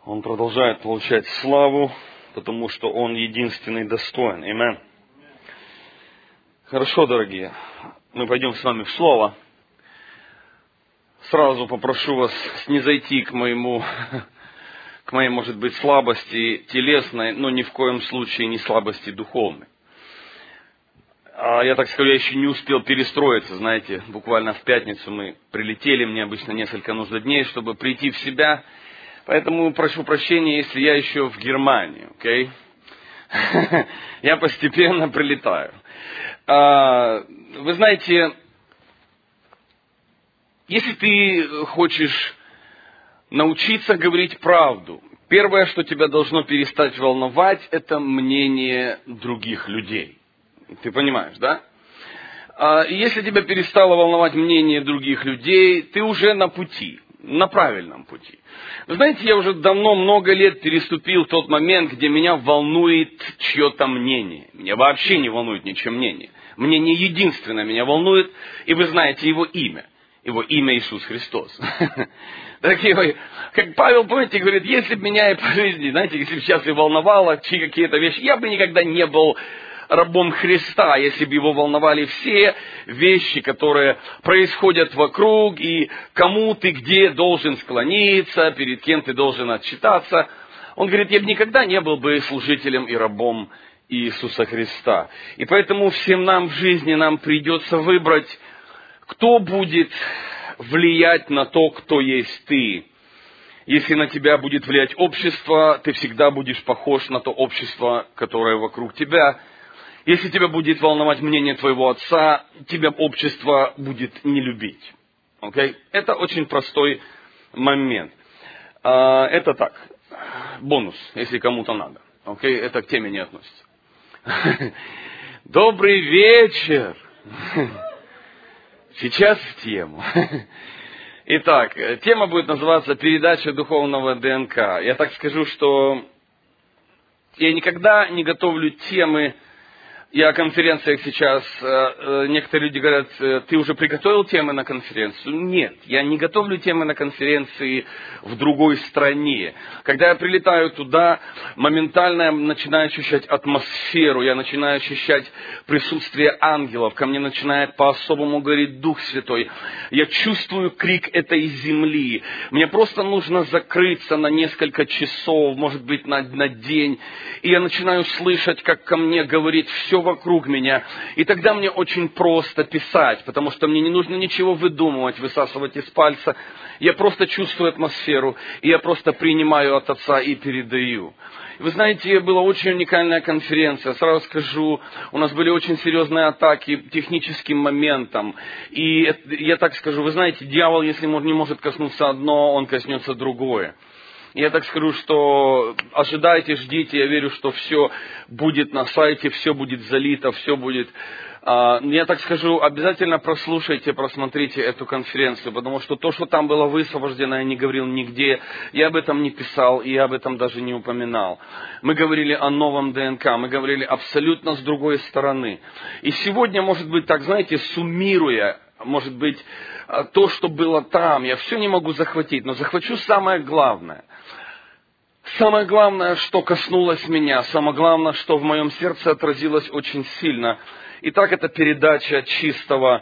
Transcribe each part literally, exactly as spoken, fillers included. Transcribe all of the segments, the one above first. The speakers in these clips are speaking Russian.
Он продолжает получать славу, потому что Он единственный достоин. Аминь. Хорошо, дорогие. Мы пойдем с вами в Слово. Сразу попрошу вас снизойти к моему, к моей, может быть, слабости телесной, но ни в коем случае не слабости духовной. А я, так скажу, я еще не успел перестроиться, знаете, буквально в пятницу мы прилетели, мне обычно несколько нужно дней, чтобы прийти в себя. Поэтому прошу прощения, если я еще в Германии, окей? Okay? Я постепенно прилетаю. Вы знаете, если ты хочешь научиться говорить правду, первое, что тебя должно перестать волновать, это мнение других людей. Ты понимаешь, да? Если тебя перестало волновать мнение других людей, ты уже на пути. На правильном пути. Вы знаете, я уже давно, много лет переступил тот момент, где меня волнует чье-то мнение. Меня вообще не волнует ничье мнение. Мнение единственное меня волнует, и вы знаете его имя. Его имя Иисус Христос. Такие, как Павел, помните, говорит, если бы меня и по жизни, знаете, если бы сейчас и волновало чьи какие-то вещи, я бы никогда не был рабом Христа, если бы его волновали все вещи, которые происходят вокруг, и кому ты где должен склониться, перед кем ты должен отчитаться. Он говорит, я бы никогда не был бы служителем и рабом Иисуса Христа. И поэтому всем нам в жизни нам придется выбрать, кто будет влиять на то, кто есть ты. Если на тебя будет влиять общество, ты всегда будешь похож на то общество, которое вокруг тебя. Если тебя будет волновать мнение твоего отца, тебя общество будет не любить. Okay? Это очень простой момент. Это так, бонус, если кому-то надо. Okay? Это к теме не относится. Добрый вечер! Сейчас в тему. Итак, тема будет называться «Передача духовного ДНК». Я так скажу, что я никогда не готовлю темы. Я о конференциях сейчас, некоторые люди говорят, ты уже приготовил темы на конференцию? Нет, я не готовлю темы на конференции в другой стране. Когда я прилетаю туда, моментально я начинаю ощущать атмосферу, я начинаю ощущать присутствие ангелов, ко мне начинает по-особому говорить Дух Святой. Я чувствую крик этой земли. Мне просто нужно закрыться на несколько часов, может быть, на, на день, и я начинаю слышать, как ко мне говорит все вокруг меня. И тогда мне очень просто писать, потому что мне не нужно ничего выдумывать, высасывать из пальца. Я просто чувствую атмосферу, и я просто принимаю от Отца и передаю. Вы знаете, была очень уникальная конференция. Сразу скажу, у нас были очень серьезные атаки техническим моментом. И я так скажу, вы знаете, дьявол, если не может коснуться одно, он коснется другое. Я так скажу, что ожидайте, ждите, я верю, что все будет на сайте, все будет залито, все будет... Я так скажу, обязательно прослушайте, просмотрите эту конференцию, потому что то, что там было высвобождено, я не говорил нигде, я об этом не писал, и я об этом даже не упоминал. Мы говорили о новом ДНК, мы говорили абсолютно с другой стороны. И сегодня, может быть, так, знаете, суммируя, может быть, то, что было там, я все не могу захватить, но захвачу самое главное. Самое главное, что коснулось меня, самое главное, что в моем сердце отразилось очень сильно. Итак, это передача чистого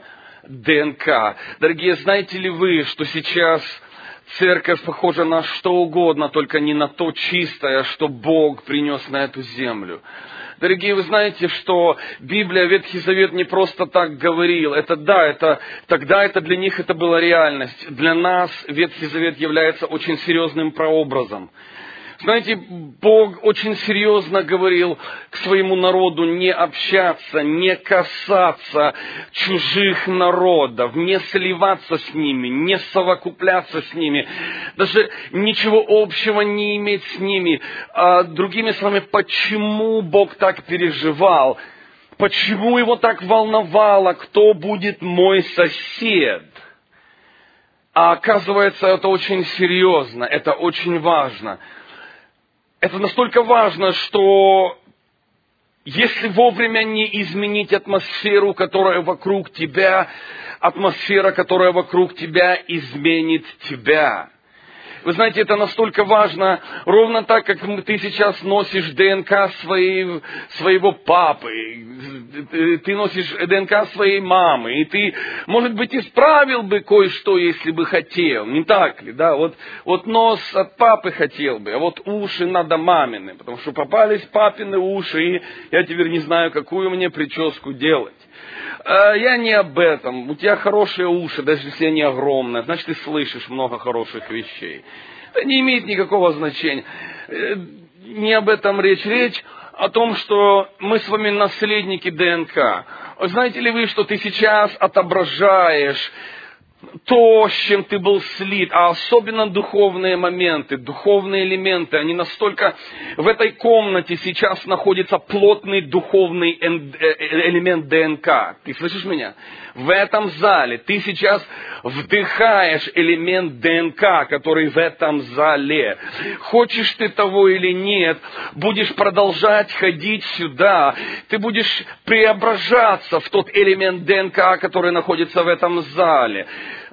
ДНК. Дорогие, знаете ли вы, что сейчас церковь похожа на что угодно, только не на то чистое, что Бог принес на эту землю? Дорогие, вы знаете, что Библия, Ветхий Завет не просто так говорил. Это да, это, тогда это для них это была реальность. Для нас Ветхий Завет является очень серьезным прообразом. Знаете, Бог очень серьезно говорил к своему народу не общаться, не касаться чужих народов, не сливаться с ними, не совокупляться с ними, даже ничего общего не иметь с ними. А другими словами, почему Бог так переживал? Почему его так волновало, кто будет мой сосед? А оказывается, это очень серьезно, это очень важно. Это настолько важно, что если вовремя не изменить атмосферу, которая вокруг тебя, атмосфера, которая вокруг тебя, изменит тебя. Вы знаете, это настолько важно, ровно так, как ты сейчас носишь ДНК своей, своего папы, ты носишь ДНК своей мамы, и ты, может быть, исправил бы кое-что, если бы хотел, не так ли, да? Вот, вот нос от папы хотел бы, а вот уши надо мамины, потому что попались папины уши, и я теперь не знаю, какую мне прическу делать. Я не об этом. У тебя хорошие уши, даже если они огромные, значит, ты слышишь много хороших вещей. Это не имеет никакого значения. Не об этом речь. Речь о том, что мы с вами наследники ДНК. Знаете ли вы, что ты сейчас отображаешь то, с чем ты был слит, а особенно духовные моменты, духовные элементы, они настолько... В этой комнате сейчас находится плотный духовный элемент ДНК. Ты слышишь меня? В этом зале ты сейчас вдыхаешь элемент ДНК, который в этом зале. Хочешь ты того или нет, будешь продолжать ходить сюда, ты будешь преображаться в тот элемент ДНК, который находится в этом зале.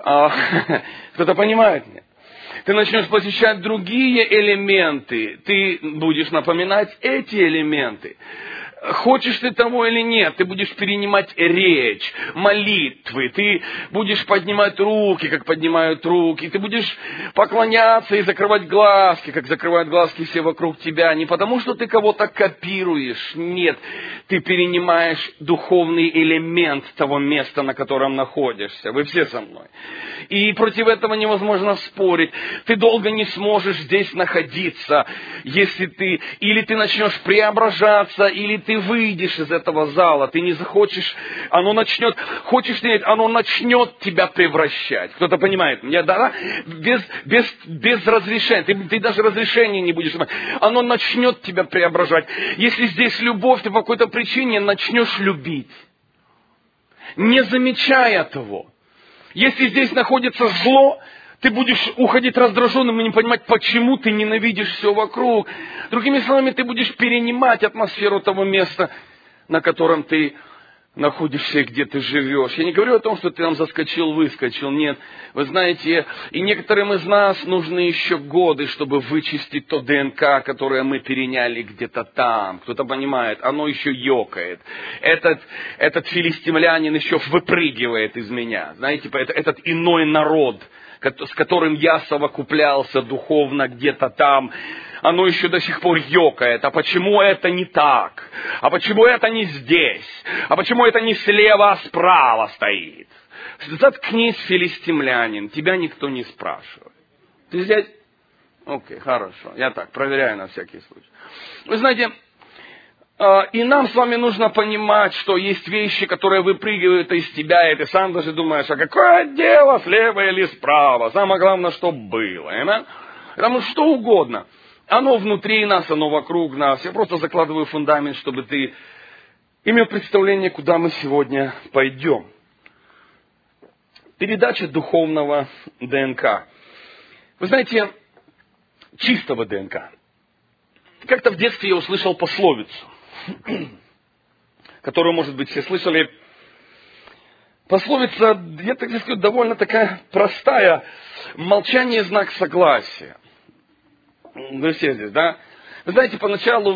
Кто-то понимает меня? Ты начнешь посещать другие элементы, ты будешь напоминать эти элементы. Хочешь ты того или нет, ты будешь перенимать речь, молитвы, ты будешь поднимать руки, как поднимают руки, ты будешь поклоняться и закрывать глазки, как закрывают глазки все вокруг тебя. Не потому, что ты кого-то копируешь, нет, ты перенимаешь духовный элемент того места, на котором находишься. Вы все со мной. И против этого невозможно спорить. Ты долго не сможешь здесь находиться, если ты, или ты начнешь преображаться, или ты Ты выйдешь из этого зала, ты не захочешь, оно начнет, хочешь ты нет, оно начнет тебя превращать. Кто-то понимает меня, да? Без, без, без разрешения, ты, ты даже разрешения не будешь. Оно начнет тебя преображать. Если здесь любовь, ты по какой-то причине начнешь любить, не замечая того. Если здесь находится зло, ты будешь уходить раздраженным и не понимать, почему ты ненавидишь все вокруг. Другими словами, ты будешь перенимать атмосферу того места, на котором ты находишься и где ты живешь. Я не говорю о том, что ты там заскочил, выскочил. Нет. Вы знаете, и некоторым из нас нужны еще годы, чтобы вычистить то ДНК, которое мы переняли где-то там. Кто-то понимает, оно еще ёкает. Этот, этот филистимлянин еще выпрыгивает из меня. Знаете, это, этот иной народ, с которым я совокуплялся духовно где-то там, оно еще до сих пор ёкает. А почему это не так? А почему это не здесь? А почему это не слева, а справа стоит? Заткнись, филистимлянин, тебя никто не спрашивает. Ты здесь? Окей, хорошо. Я так, проверяю на всякий случай. Вы знаете, и нам с вами нужно понимать, что есть вещи, которые выпрыгивают из тебя, и ты сам даже думаешь, а какое дело, слева или справа? Самое главное, что было. Amen? Потому что что угодно. Оно внутри нас, оно вокруг нас. Я просто закладываю фундамент, чтобы ты имел представление, куда мы сегодня пойдем. Передача духовного ДНК. Вы знаете, чистого ДНК. Как-то в детстве я услышал пословицу, которую, может быть, все слышали. Пословица, я так скажу, довольно такая простая. Молчание – знак согласия. Вы все здесь, да? Вы знаете, поначалу,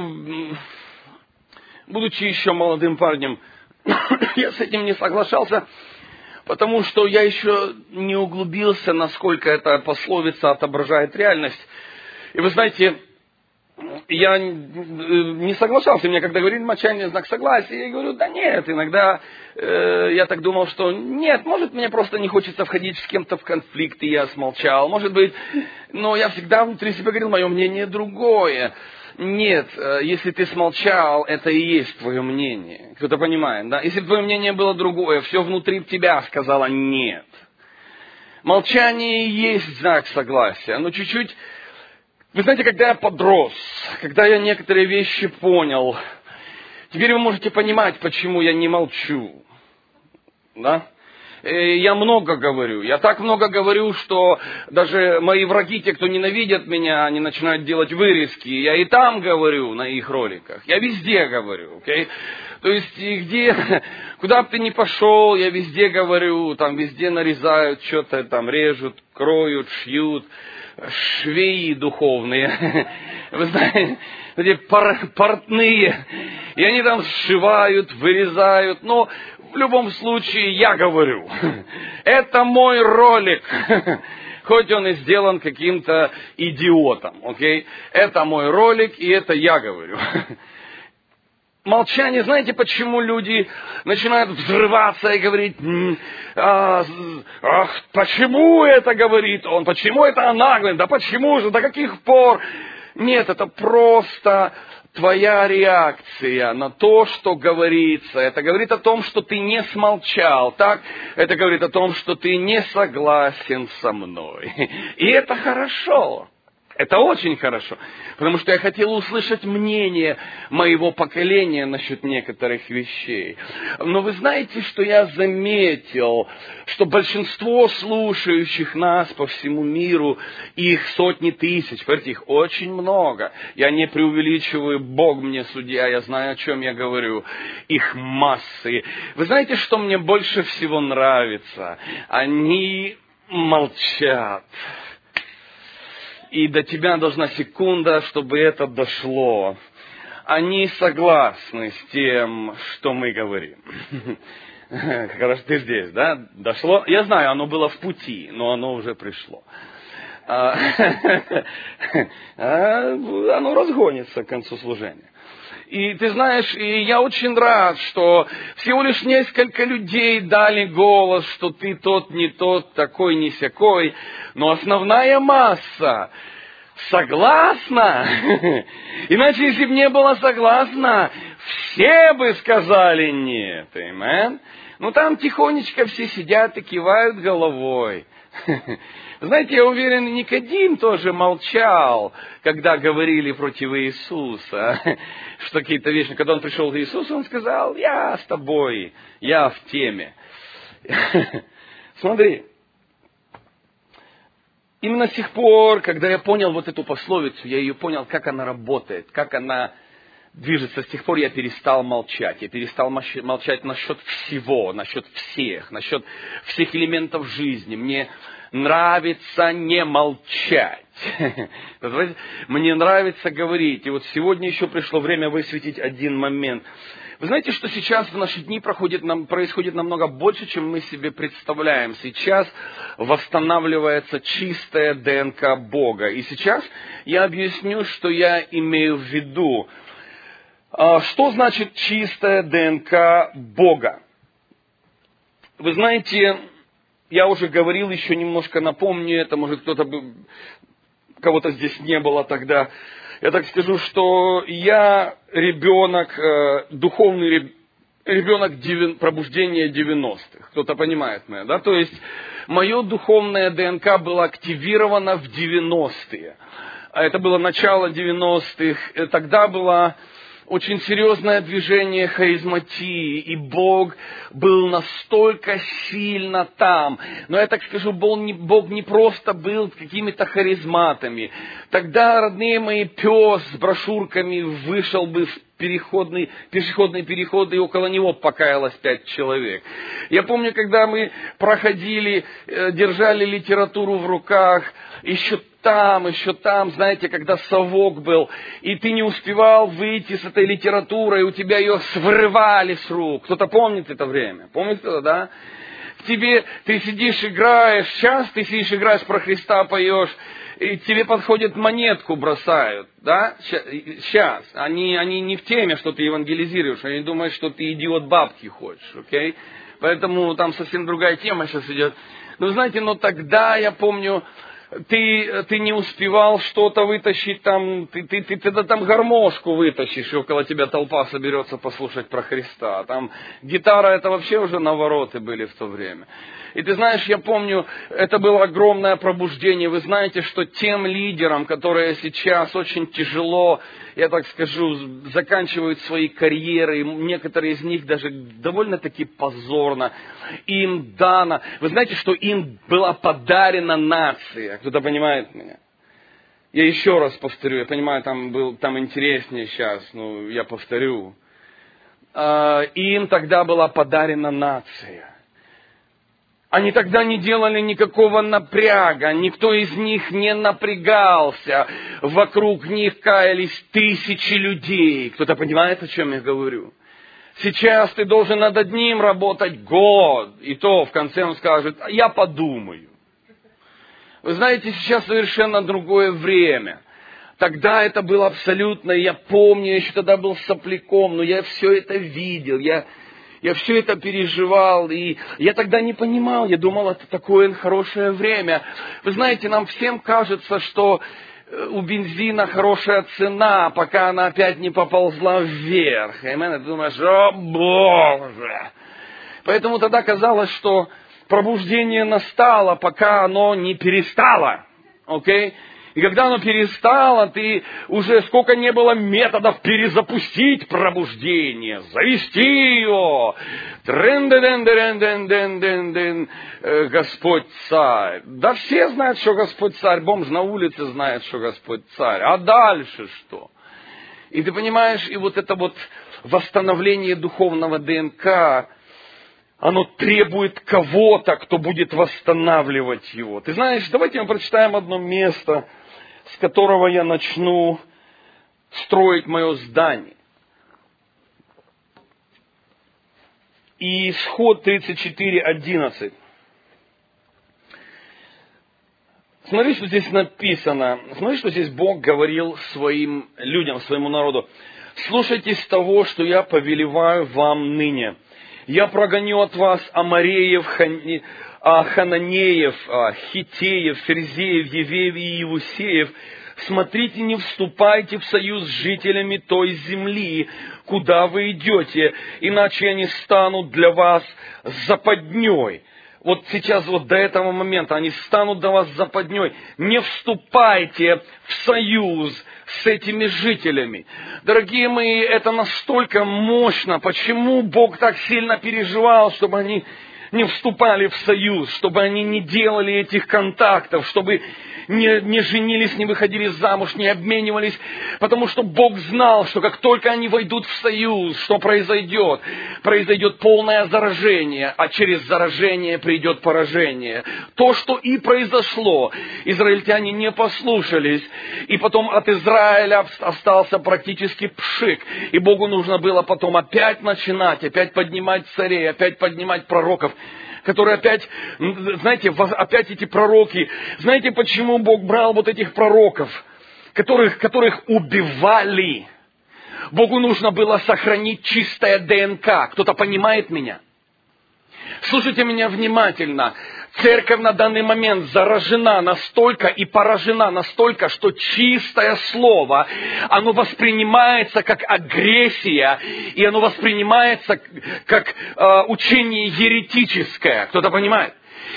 будучи еще молодым парнем, я с этим не соглашался, потому что я еще не углубился, насколько эта пословица отображает реальность. И вы знаете, я не соглашался. Мне когда говорили молчание, знак согласия, я говорю, да нет, иногда э, я так думал, что нет, может, мне просто не хочется входить с кем-то в конфликт, и я смолчал. Может быть, но я всегда внутри себя говорил, мое мнение другое. Нет, если ты смолчал, это и есть твое мнение. Кто-то понимает, да? Если бы твое мнение было другое, все внутри тебя сказало нет. Молчание и есть знак согласия. Но чуть-чуть... Вы знаете, когда я подрос, когда я некоторые вещи понял, теперь вы можете понимать, почему я не молчу. Да? Я много говорю. Я так много говорю, что даже мои враги, те, кто ненавидят меня, они начинают делать вырезки. Я и там говорю на их роликах. Я везде говорю. Okay? То есть, где, куда бы ты ни пошел, я везде говорю, там везде нарезают, что-то там режут, кроют, шьют. швеи духовные, вы знаете, эти пор- портные, и они там сшивают, вырезают, но в любом случае я говорю, это мой ролик, хоть он и сделан каким-то идиотом, окей? Это мой ролик, и это я говорю. Молчание, знаете, почему люди начинают взрываться и говорить, а, ах, почему это говорит он, почему это она говорит, да почему же, до каких пор? Нет, это просто твоя реакция на то, что говорится. Это говорит о том, что ты не смолчал, так? Это говорит о том, что ты не согласен со мной. И это хорошо. Это очень хорошо, потому что я хотел услышать мнение моего поколения насчет некоторых вещей. Но вы знаете, что я заметил, что большинство слушающих нас по всему миру, их сотни тысяч, поверьте, их очень много. Я не преувеличиваю, Бог мне судья, я знаю, о чем я говорю. Их массы. Вы знаете, что мне больше всего нравится? Они молчат. И до тебя должна секунда, чтобы это дошло. Они согласны с тем, что мы говорим. Хорошо, ты здесь, да? Дошло? Я знаю, оно было в пути, но оно уже пришло. Оно разгонится к концу служения. И ты знаешь, и я очень рад, что всего лишь несколько людей дали голос, что ты тот, не тот, такой, не сякой. Но основная масса согласна. Иначе, если бы не было согласна, все бы сказали нет. Amen? Ну там тихонечко все сидят и кивают головой. Знаете, я уверен, Никодим тоже молчал, когда говорили против Иисуса, что какие-то вещи, когда он пришел к Иисусу, он сказал, я с тобой, я в теме. Смотри, именно с тех пор, когда я понял вот эту пословицу, я ее понял, как она работает, как она движется, с тех пор я перестал молчать. Я перестал молчать насчет всего, насчет всех, насчет всех элементов жизни. Мне нравится не молчать. Мне нравится говорить. И вот сегодня еще пришло время высветить один момент. Вы знаете, что сейчас в наши дни проходит, происходит намного больше, чем мы себе представляем. Сейчас восстанавливается чистая ДНК Бога. И сейчас я объясню, что я имею в виду. Что значит чистая ДНК Бога? Вы знаете, я уже говорил, еще немножко напомню это, может кто-то, кого-то здесь не было тогда. Я так скажу, что я ребенок, духовный ребенок пробуждения девяностых. Кто-то понимает меня, да? То есть, мое духовное ДНК было активировано в девяностые. Это было начало девяностых. Тогда было очень серьезное движение харизматии, и Бог был настолько сильно там. Но я так скажу, Бог не, Бог не просто был какими-то харизматами. Тогда, родные мои, пес с брошюрками вышел бы в переходный, пешеходный переход, и около него покаялось пять человек. Я помню, когда мы проходили, держали литературу в руках, еще там, еще там, знаете, когда совок был, и ты не успевал выйти с этой литературой, у тебя ее вырывали с рук. Кто-то помнит это время? Помнит кто-то, да? К тебе, ты сидишь, играешь, сейчас ты сидишь, играешь, про Христа поешь, и тебе подходят, монетку бросают, да? Сейчас. Они, они не в теме, что ты евангелизируешь, они думают, что ты идиот бабки хочешь, окей? Поэтому там совсем другая тема сейчас идет. Но знаете, но тогда, я помню, Ты, ты не успевал что-то вытащить, там, ты, ты, ты, ты там гармошку вытащишь, и около тебя толпа соберется послушать про Христа. Там гитара, это вообще уже навороты были в то время. И ты знаешь, я помню, это было огромное пробуждение. Вы знаете, что тем лидерам, которые сейчас очень тяжело, я так скажу, заканчивают свои карьеры, некоторые из них даже довольно-таки позорно, им дано. Вы знаете, что им была подарена нация. Кто-то понимает меня? Я еще раз повторю, я понимаю, там, был, там интереснее сейчас, но я повторю. Им тогда была подарена нация. Они тогда не делали никакого напряга, никто из них не напрягался. Вокруг них каялись тысячи людей. Кто-то понимает, о чем я говорю? Сейчас ты должен над одним работать год, и то в конце он скажет: я подумаю. Вы знаете, сейчас совершенно другое время. Тогда это было абсолютно, я помню, я еще тогда был сопляком, но я все это видел, я, я все это переживал, и я тогда не понимал, я думал, это такое хорошее время. Вы знаете, нам всем кажется, что у бензина хорошая цена, пока она опять не поползла вверх. И ты думаешь: о Боже! Поэтому тогда казалось, что пробуждение настало, пока оно не перестало. Окей? Okay? И когда оно перестало, ты уже сколько не было методов перезапустить пробуждение, завести его. Трен-ден-ден-ден-ден-ден-ден, Господь царь. Да все знают, что Господь царь. Бомж на улице знает, что Господь царь. А дальше что? И ты понимаешь, и вот это вот восстановление духовного ДНК, оно требует кого-то, кто будет восстанавливать его. Ты знаешь, давайте мы прочитаем одно место, с которого я начну строить мое здание. И Исход тридцать четыре одиннадцать. Смотри, что здесь написано. Смотри, что здесь Бог говорил своим людям, своему народу. «Слушайтесь того, что я повелеваю вам ныне. Я прогоню от вас Амореев, Хананеев, Хитеев, Ферзеев, Евеев и Иевусеев. Смотрите, не вступайте в союз с жителями той земли, куда вы идете, иначе они станут для вас западней». Вот сейчас, вот до этого момента, они станут для вас западней. Не вступайте в союз с этими жителями. Дорогие мои, это настолько мощно. Почему Бог так сильно переживал, чтобы они не вступали в союз, чтобы они не делали этих контактов, чтобы не, не женились, не выходили замуж, не обменивались, потому что Бог знал, что как только они войдут в союз, что произойдет? Произойдет полное заражение, а через заражение придет поражение. То, что и произошло. Израильтяне не послушались, и потом от Израиля остался практически пшик, и Богу нужно было потом опять начинать, опять поднимать царей, опять поднимать пророков, которые опять, знаете, опять эти пророки. Знаете, почему Бог брал вот этих пророков, которых, которых убивали? Богу нужно было сохранить чистое ДНК. Кто-то понимает меня? Слушайте меня внимательно. Церковь на данный момент заражена настолько и поражена настолько, что чистое слово, оно воспринимается как агрессия, и оно воспринимается как э, учение еретическое. Кто-то понимает?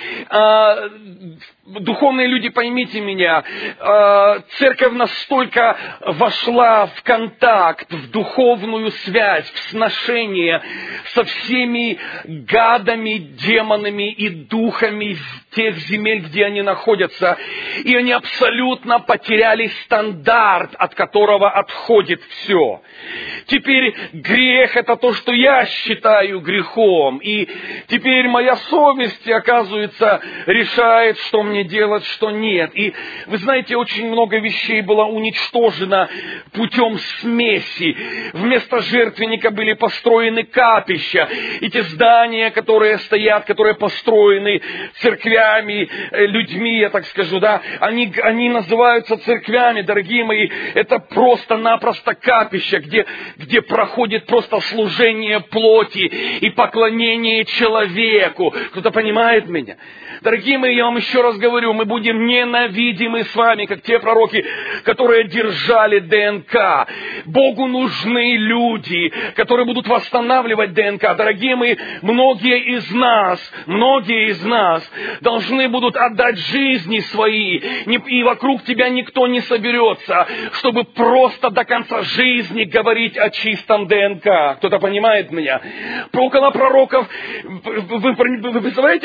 Э, духовные люди, поймите меня, э, церковь настолько вошла в контакт, в духовную связь, в сношение со всеми гадами, демонами и духами тех земель, где они находятся, и они абсолютно потеряли стандарт, от которого отходит все. Теперь грех — это то, что я считаю грехом, и теперь моя совесть, оказывается, решает, что мне делать, что нет. И вы знаете, очень много вещей было уничтожено путем смеси. Вместо жертвенника были построены капища. Эти здания, которые стоят, которые построены церквями, людьми, я так скажу, да, они, они называются церквями, дорогие мои. Это просто-напросто капища, где, где проходит просто служение плоти и поклонение человеку. Кто-то понимает меня? Дорогие мои, я вам еще раз говорю, мы будем ненавидимы с вами, как те пророки, которые держали ДНК. Богу нужны люди, которые будут восстанавливать ДНК. Дорогие мои, многие из нас, многие из нас должны будут отдать жизни свои, и вокруг тебя никто не соберется, чтобы просто до конца жизни говорить о чистом ДНК. Кто-то понимает меня? Около пророков, вы, вы представляете служение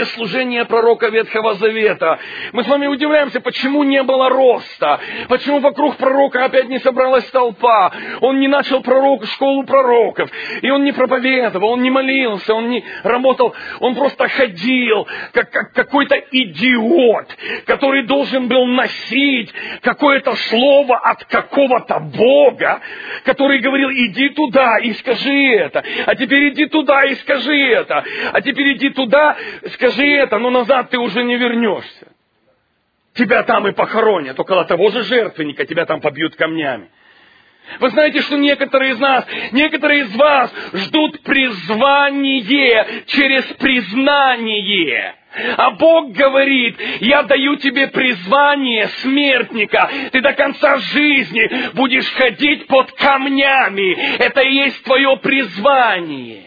служение пророка Ветхого Завета. Мы с вами удивляемся, почему не было роста, почему вокруг пророка опять не собралась толпа. Он не начал пророк, школу пророков, и он не проповедовал, он не молился, он не работал, он просто ходил, как, как какой-то идиот, который должен был носить какое-то слово от какого-то Бога, который говорил: иди туда и скажи это, а теперь иди туда и скажи это, а теперь иди туда, скажи это, но назад ты уже не вернешься. Тебя там и похоронят, около того же жертвенника, тебя там побьют камнями. Вы знаете, что некоторые из нас, некоторые из вас ждут призвание через признание. А Бог говорит: я даю тебе призвание смертника. Ты до конца жизни будешь ходить под камнями. Это и есть твое призвание.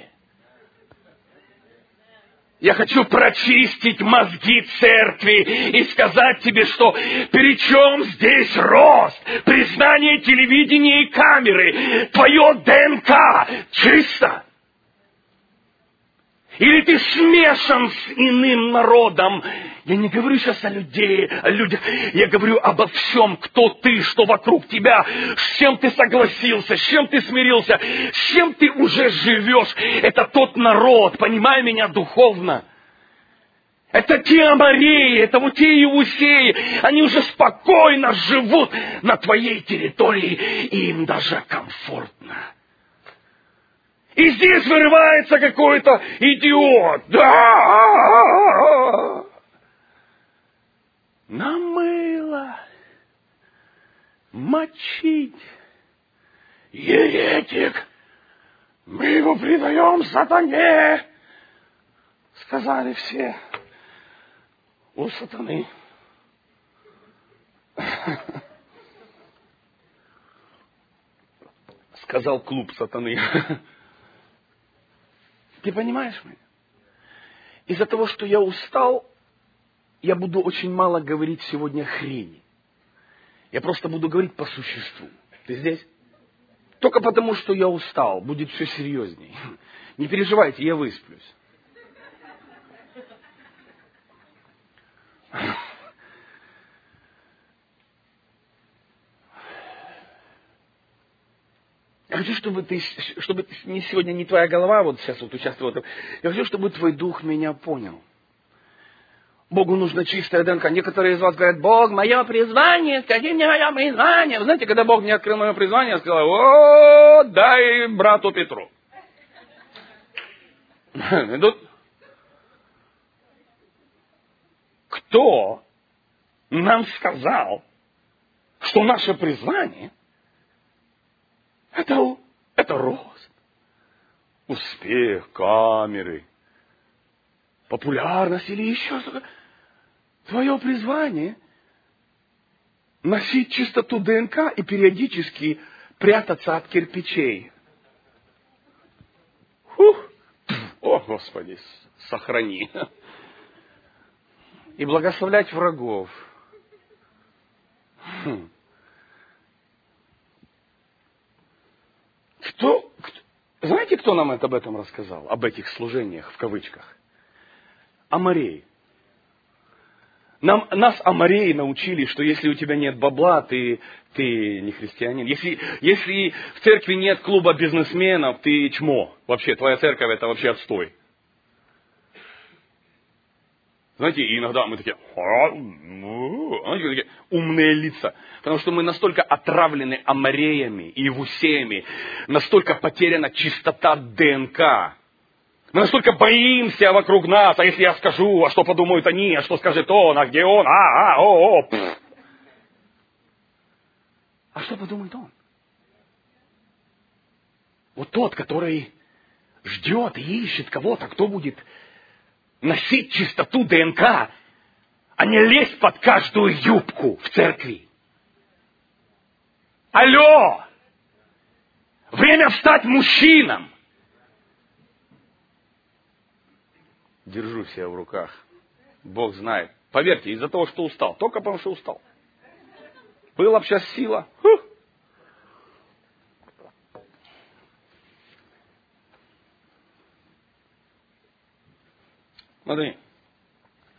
Я хочу прочистить мозги церкви и сказать тебе, что при чем здесь рост, признание телевидения и камеры, твое ДНК чисто. Или ты смешан с иным народом. Я не говорю сейчас о, людей, о людях. Я говорю обо всем, кто ты, что вокруг тебя, с чем ты согласился, с чем ты смирился, с чем ты уже живешь. Это тот народ, понимай меня духовно. Это те Амореи, это вот те Иусеи. Они уже спокойно живут на твоей территории, и им даже комфортно. И здесь вырывается какой-то идиот. Да! Намыло. Мочить. Еретик. Мы его предаем сатане. Сказали все. У сатаны. Сказал клуб сатаны. Ты понимаешь меня? Из-за того, что я устал, я буду очень мало говорить сегодня хрени. Я просто буду говорить по существу. Ты здесь? Только потому, что я устал, будет все серьезней. Не переживайте, я высплюсь. Я хочу, чтобы ты, чтобы не сегодня не твоя голова вот сейчас вот участвовала в этом. Я хочу, чтобы твой дух меня понял. Богу нужно чистая ДНК. Некоторые из вас говорят: Бог, мое призвание, скажи мне мое призвание. Вы знаете, когда Бог мне открыл мое призвание, я сказал: о, дай брату Петру. Идут. Кто нам сказал, что наше призвание Это, это рост, успех, камеры, популярность или еще что-то? Твое призвание — носить чистоту ДНК и периодически прятаться от кирпичей. Фух. О, Господи, сохрани. И благословлять врагов. Хм. Кто, кто, знаете, кто нам это, об этом рассказал? Об этих служениях, в кавычках? Амореи. Нам, нас Амореи научили, что если у тебя нет бабла, ты, ты не христианин. Если, если в церкви нет клуба бизнесменов, ты чмо. Вообще, твоя церковь — это вообще отстой. Знаете, иногда мы такие, знаете, такие умные лица. Потому что мы настолько отравлены Амореями и Иевусеями, настолько потеряна чистота ДНК. Мы настолько боимся вокруг нас, а если я скажу, а что подумают они, а что скажет он, а где он, а, а, о, о. Пфф. А что подумает он? Вот тот, который ждет и ищет кого-то, кто будет носить чистоту ДНК, а не лезть под каждую юбку в церкви. Алло! Время встать мужчинам! Держу себя в руках. Бог знает. Поверьте, из-за того, что устал. Только потому, что устал. Была бы сейчас сила. Фух. Смотри.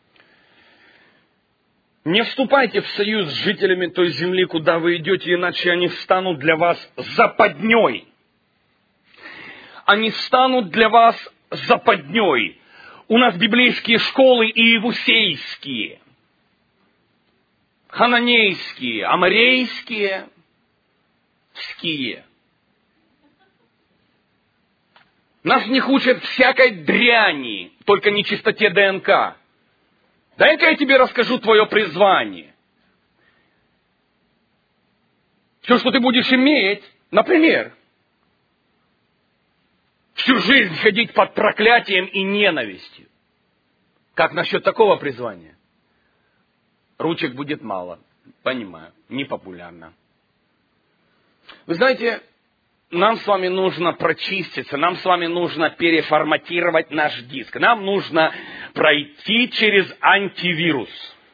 Не вступайте в союз с жителями той земли, куда вы идете, иначе они станут для вас западней. Они станут для вас западней. У нас библейские школы и иевусейские, хананейские, аморейские, ские. Нас в них учат всякой дряни, только не чистоте ДНК. Дай-ка я тебе расскажу твое призвание. Все, что ты будешь иметь, например, всю жизнь ходить под проклятием и ненавистью. Как насчет такого призвания? Ручек будет мало. Понимаю, непопулярно. Вы знаете, нам с вами нужно прочиститься, нам с вами нужно переформатировать наш диск. Нам нужно пройти через антивирус.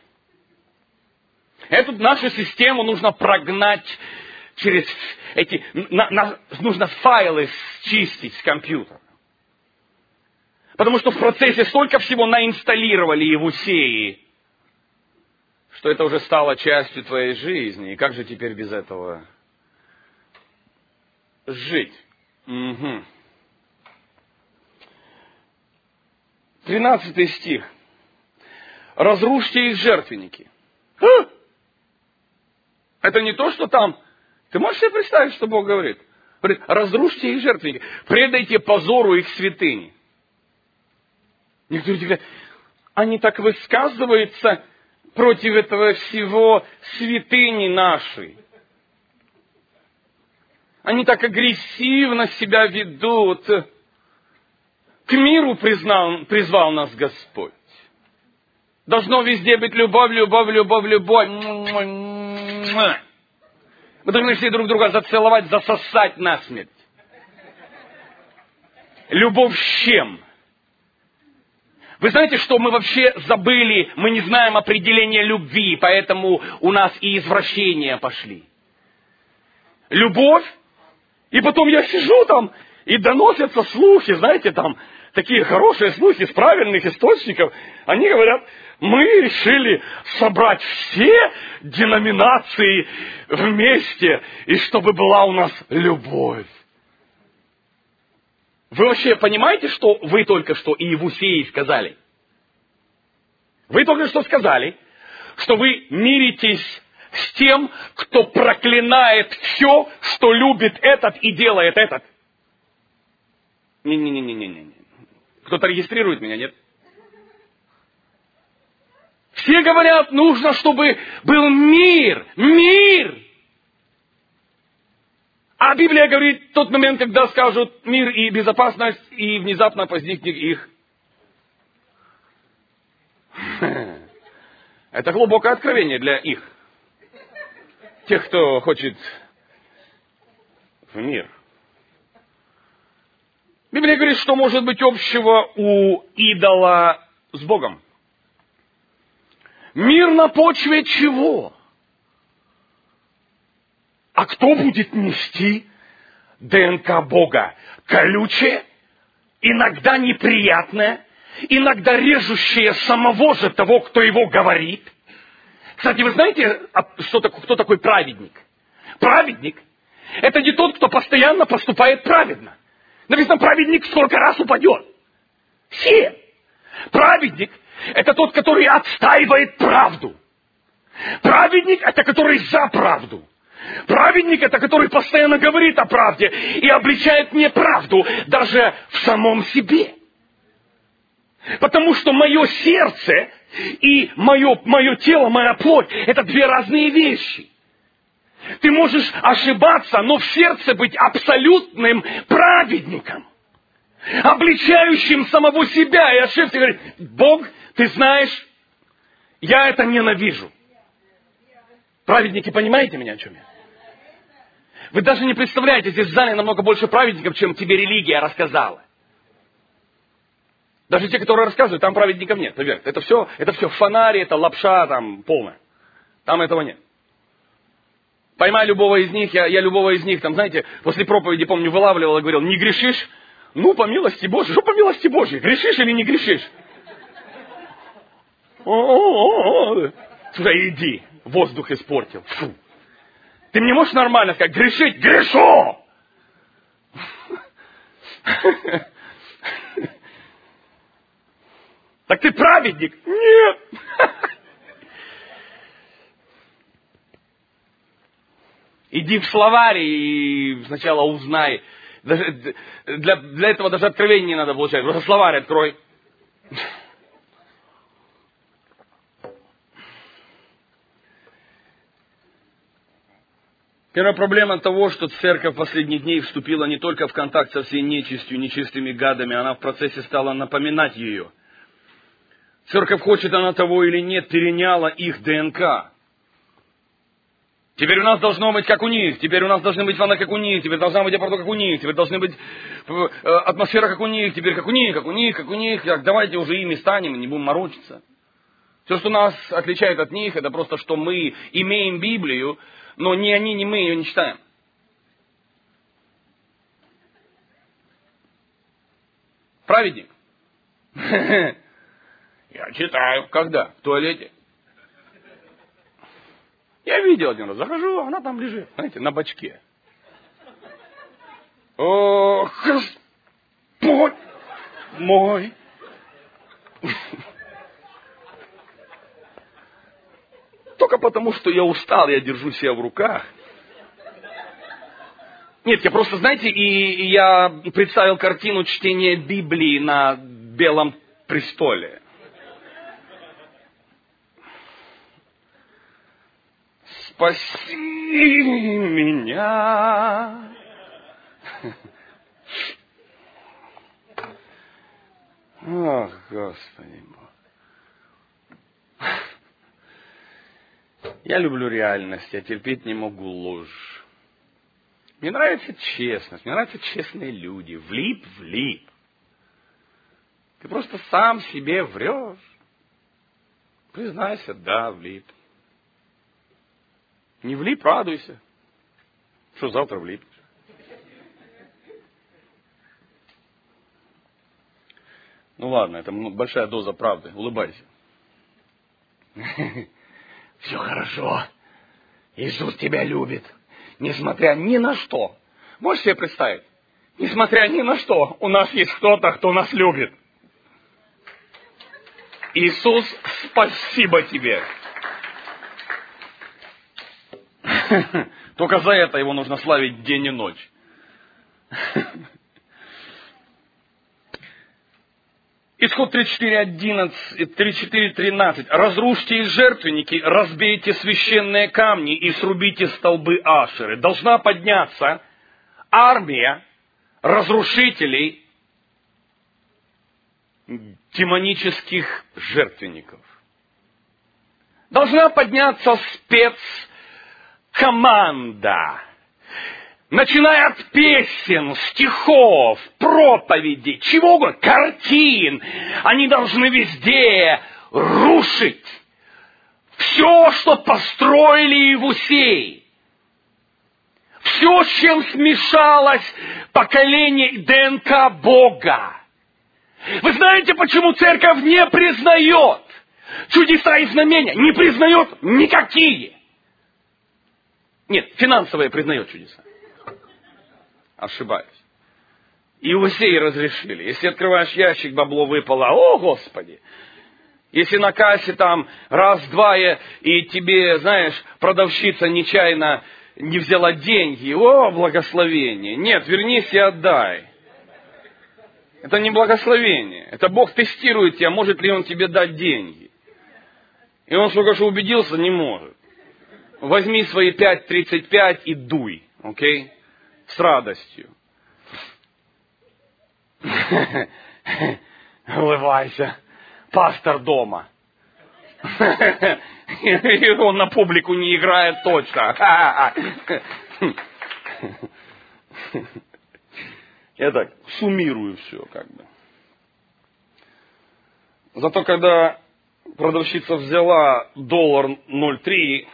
Эту нашу систему нужно прогнать через эти... На, на, нужно файлы счистить с компьютера. Потому что в процессе столько всего наинсталлировали Евусеи, что это уже стало частью твоей жизни. И как же теперь без этого жить? Угу. тринадцатый стих. Разрушьте их жертвенники. А? Это не то, что там... Ты можешь себе представить, что Бог говорит? Говорит, разрушьте их жертвенники. Предайте позору их святыни. Некоторые говорят, они так высказываются против этого всего святыни нашей. Они так агрессивно себя ведут. К миру признал, призвал нас Господь. Должно везде быть любовь, любовь, любовь, любовь. Мы должны все друг друга зацеловать, засосать насмерть. Любовь с чем? Вы знаете, что мы вообще забыли, мы не знаем определения любви, поэтому у нас и извращения пошли. Любовь, и потом я сижу там, и доносятся слухи, знаете, там, такие хорошие слухи с правильных источников. Они говорят, мы решили собрать все деноминации вместе, и чтобы была у нас любовь. Вы вообще понимаете, что вы только что и Евусеи сказали? Вы только что сказали, что вы миритесь с тем, кто проклинает все, что любит этот и делает этот. Не-не-не-не-не-не. Кто-то регистрирует меня, нет? Все говорят, нужно, чтобы был мир. Мир! А Библия говорит, в тот момент, когда скажут мир и безопасность, и внезапно возникнет их. Это глубокое откровение для их. Тех, кто хочет в мир. Библия говорит, что может быть общего у идола с Богом. Мир на почве чего? А кто будет нести ДНК Бога? Колючее, иногда неприятное, иногда режущее самого же того, кто его говорит. Кстати, вы знаете, что такое, кто такой праведник? Праведник – это не тот, кто постоянно поступает праведно. Написано, праведник сколько раз упадет? Семь. Праведник – это тот, который отстаивает правду. Праведник – это который за правду. Праведник – это который постоянно говорит о правде и обличает неправду даже в самом себе. Потому что мое сердце и мое, мое тело, моя плоть – это две разные вещи. Ты можешь ошибаться, но в сердце быть абсолютным праведником, обличающим самого себя и ошибся, говорит, Бог, ты знаешь, я это ненавижу. Праведники, понимаете меня, о чем я? Вы даже не представляете, здесь в зале намного больше праведников, чем тебе религия рассказала. Даже те, которые рассказывают, там праведников нет, поверь. Это все, это все фонари, это лапша там полная. Там этого нет. Поймай любого из них, я, я любого из них, там, знаете, после проповеди, помню, вылавливал и говорил, не грешишь? Ну, по милости Божьей. Что по милости Божьей? Грешишь или не грешишь? Слушай, иди, воздух испортил. Фу. Ты мне можешь нормально сказать, грешить? Грешу! Так ты праведник? Нет! Иди в словарь и сначала узнай. Даже для, для этого даже откровения не надо получать. Просто словарь открой. Первая проблема того, что церковь в последние дни вступила не только в контакт со всей нечистью, нечистыми гадами, она в процессе стала напоминать ее. Церковь, хочет она того или нет, переняла их ДНК. Теперь у нас должно быть как у них, теперь у нас должны быть ванны как у них, теперь должна быть аппаратура как у них, теперь должны быть атмосфера как у них, теперь как у них, как у них, как у них. Так, давайте уже ими станем и не будем морочиться. Все, что нас отличает от них, это просто, что мы имеем Библию, но ни они, ни мы ее не читаем. Праведник? Я читаю. Когда? В туалете. Я видел один раз. Захожу, она там лежит, знаете, на бачке. О, Господь мой. Только потому, что я устал, я держу себя в руках. Нет, я просто, знаете, и, и я представил картину чтения Библии на белом престоле. Спаси меня. Ох, Господи Бог. Я люблю реальность, я терпеть не могу ложь. Мне нравится честность, мне нравятся честные люди. Влип, влип. Ты просто сам себе врешь. Признайся, да, влип. Не влип, радуйся. Что завтра влипнешь. Ну ладно, это большая доза правды. Улыбайся. Все хорошо. Иисус тебя любит. Несмотря ни на что. Можешь себе представить? Несмотря ни на что, у нас есть кто-то, кто нас любит. Иисус, спасибо тебе. Только за это его нужно славить день и ночь. Исход тридцать четыре одиннадцать, тридцать четыре тринадцать. Разрушьте их жертвенники, разбейте священные камни и срубите столбы Ашеры. Должна подняться армия разрушителей демонических жертвенников. Должна подняться спецкоманда. Начиная от песен, стихов, проповедей, чего угодно, картин. Они должны везде рушить все, что построили Иевусеи. Все, с чем смешалось поколение ДНК Бога. Вы знаете, почему церковь не признает чудеса и знамения? Не признает никакие. Нет, финансовые признает чудеса. Ошибаюсь. Иудеи разрешили. Если открываешь ящик, бабло выпало. О, Господи! Если на кассе там раз-два, и тебе, знаешь, продавщица нечаянно не взяла деньги. О, благословение! Нет, вернись и отдай. Это не благословение. Это Бог тестирует тебя, может ли Он тебе дать деньги. И Он только что убедился, не может. Возьми свои пять тридцать пять и дуй. Окей? С радостью. Улыбайся. Пастор дома. И он на публику не играет точно. Я так суммирую все как бы. Зато когда продавщица взяла доллар ноль три,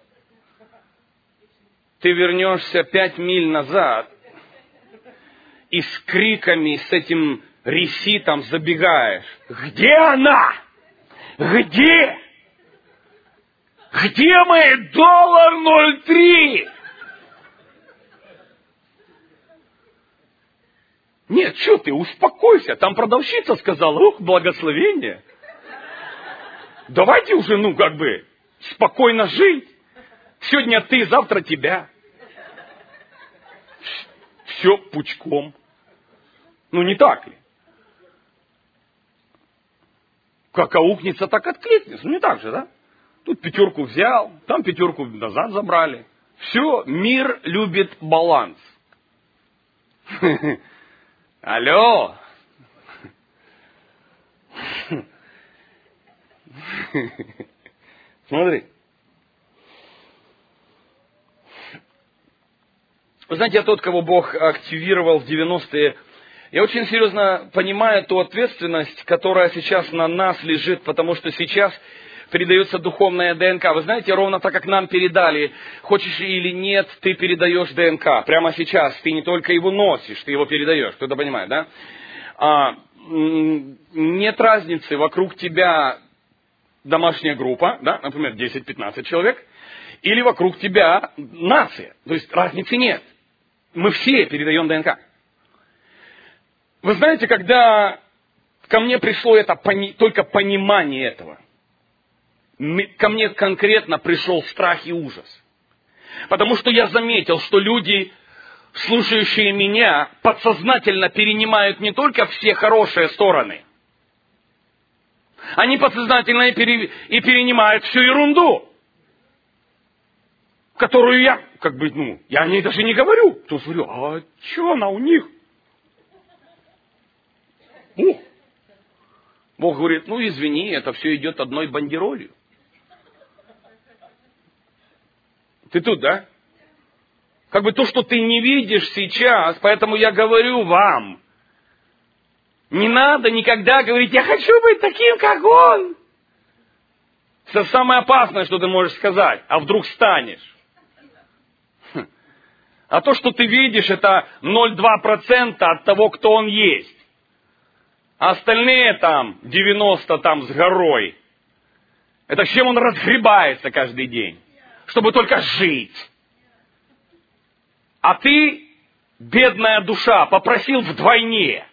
ты вернешься пять миль назад и с криками, с этим реситом забегаешь. Где она? Где? Где мой доллар ноль три? Нет, что ты, успокойся. Там продавщица сказала, ух, благословение. Давайте уже, ну, как бы, спокойно жить. Сегодня ты, завтра тебя. Все пучком. Ну, не так ли? Как аукнется, так откликнется. Ну, не так же, да? Тут пятерку взял, там пятерку назад забрали. Все, мир любит баланс. Алло. Смотри. Вы знаете, я тот, кого Бог активировал в девяностые. Я очень серьезно понимаю ту ответственность, которая сейчас на нас лежит, потому что сейчас передается духовная ДНК. Вы знаете, ровно так, как нам передали, хочешь или нет, ты передаешь ДНК. Прямо сейчас ты не только его носишь, ты его передаешь. Кто-то понимает, да? А, нет разницы, вокруг тебя домашняя группа, да, например, десять-пятнадцать человек, или вокруг тебя нация. То есть разницы нет. Мы все передаем ДНК. Вы знаете, когда ко мне пришло это только понимание этого, ко мне конкретно пришел страх и ужас. Потому что я заметил, что люди, слушающие меня, подсознательно перенимают не только все хорошие стороны. Они подсознательно и, пере, и перенимают всю ерунду, которую я, как бы, ну, я о ней даже не говорю. То есть говорю, а что она у них? Ух. Бог говорит, ну извини, это все идет одной бандеролью. Ты тут, да? Как бы то, что ты не видишь сейчас, поэтому я говорю вам, не надо никогда говорить, я хочу быть таким, как он. Это самое опасное, что ты можешь сказать, а вдруг станешь. Хм. А то, что ты видишь, это ноль целых два десятых процента от того, кто он есть. А остальные там, девяносто там с горой, это с чем он разгребается каждый день. Чтобы только жить. А ты, бедная душа, попросил вдвойне.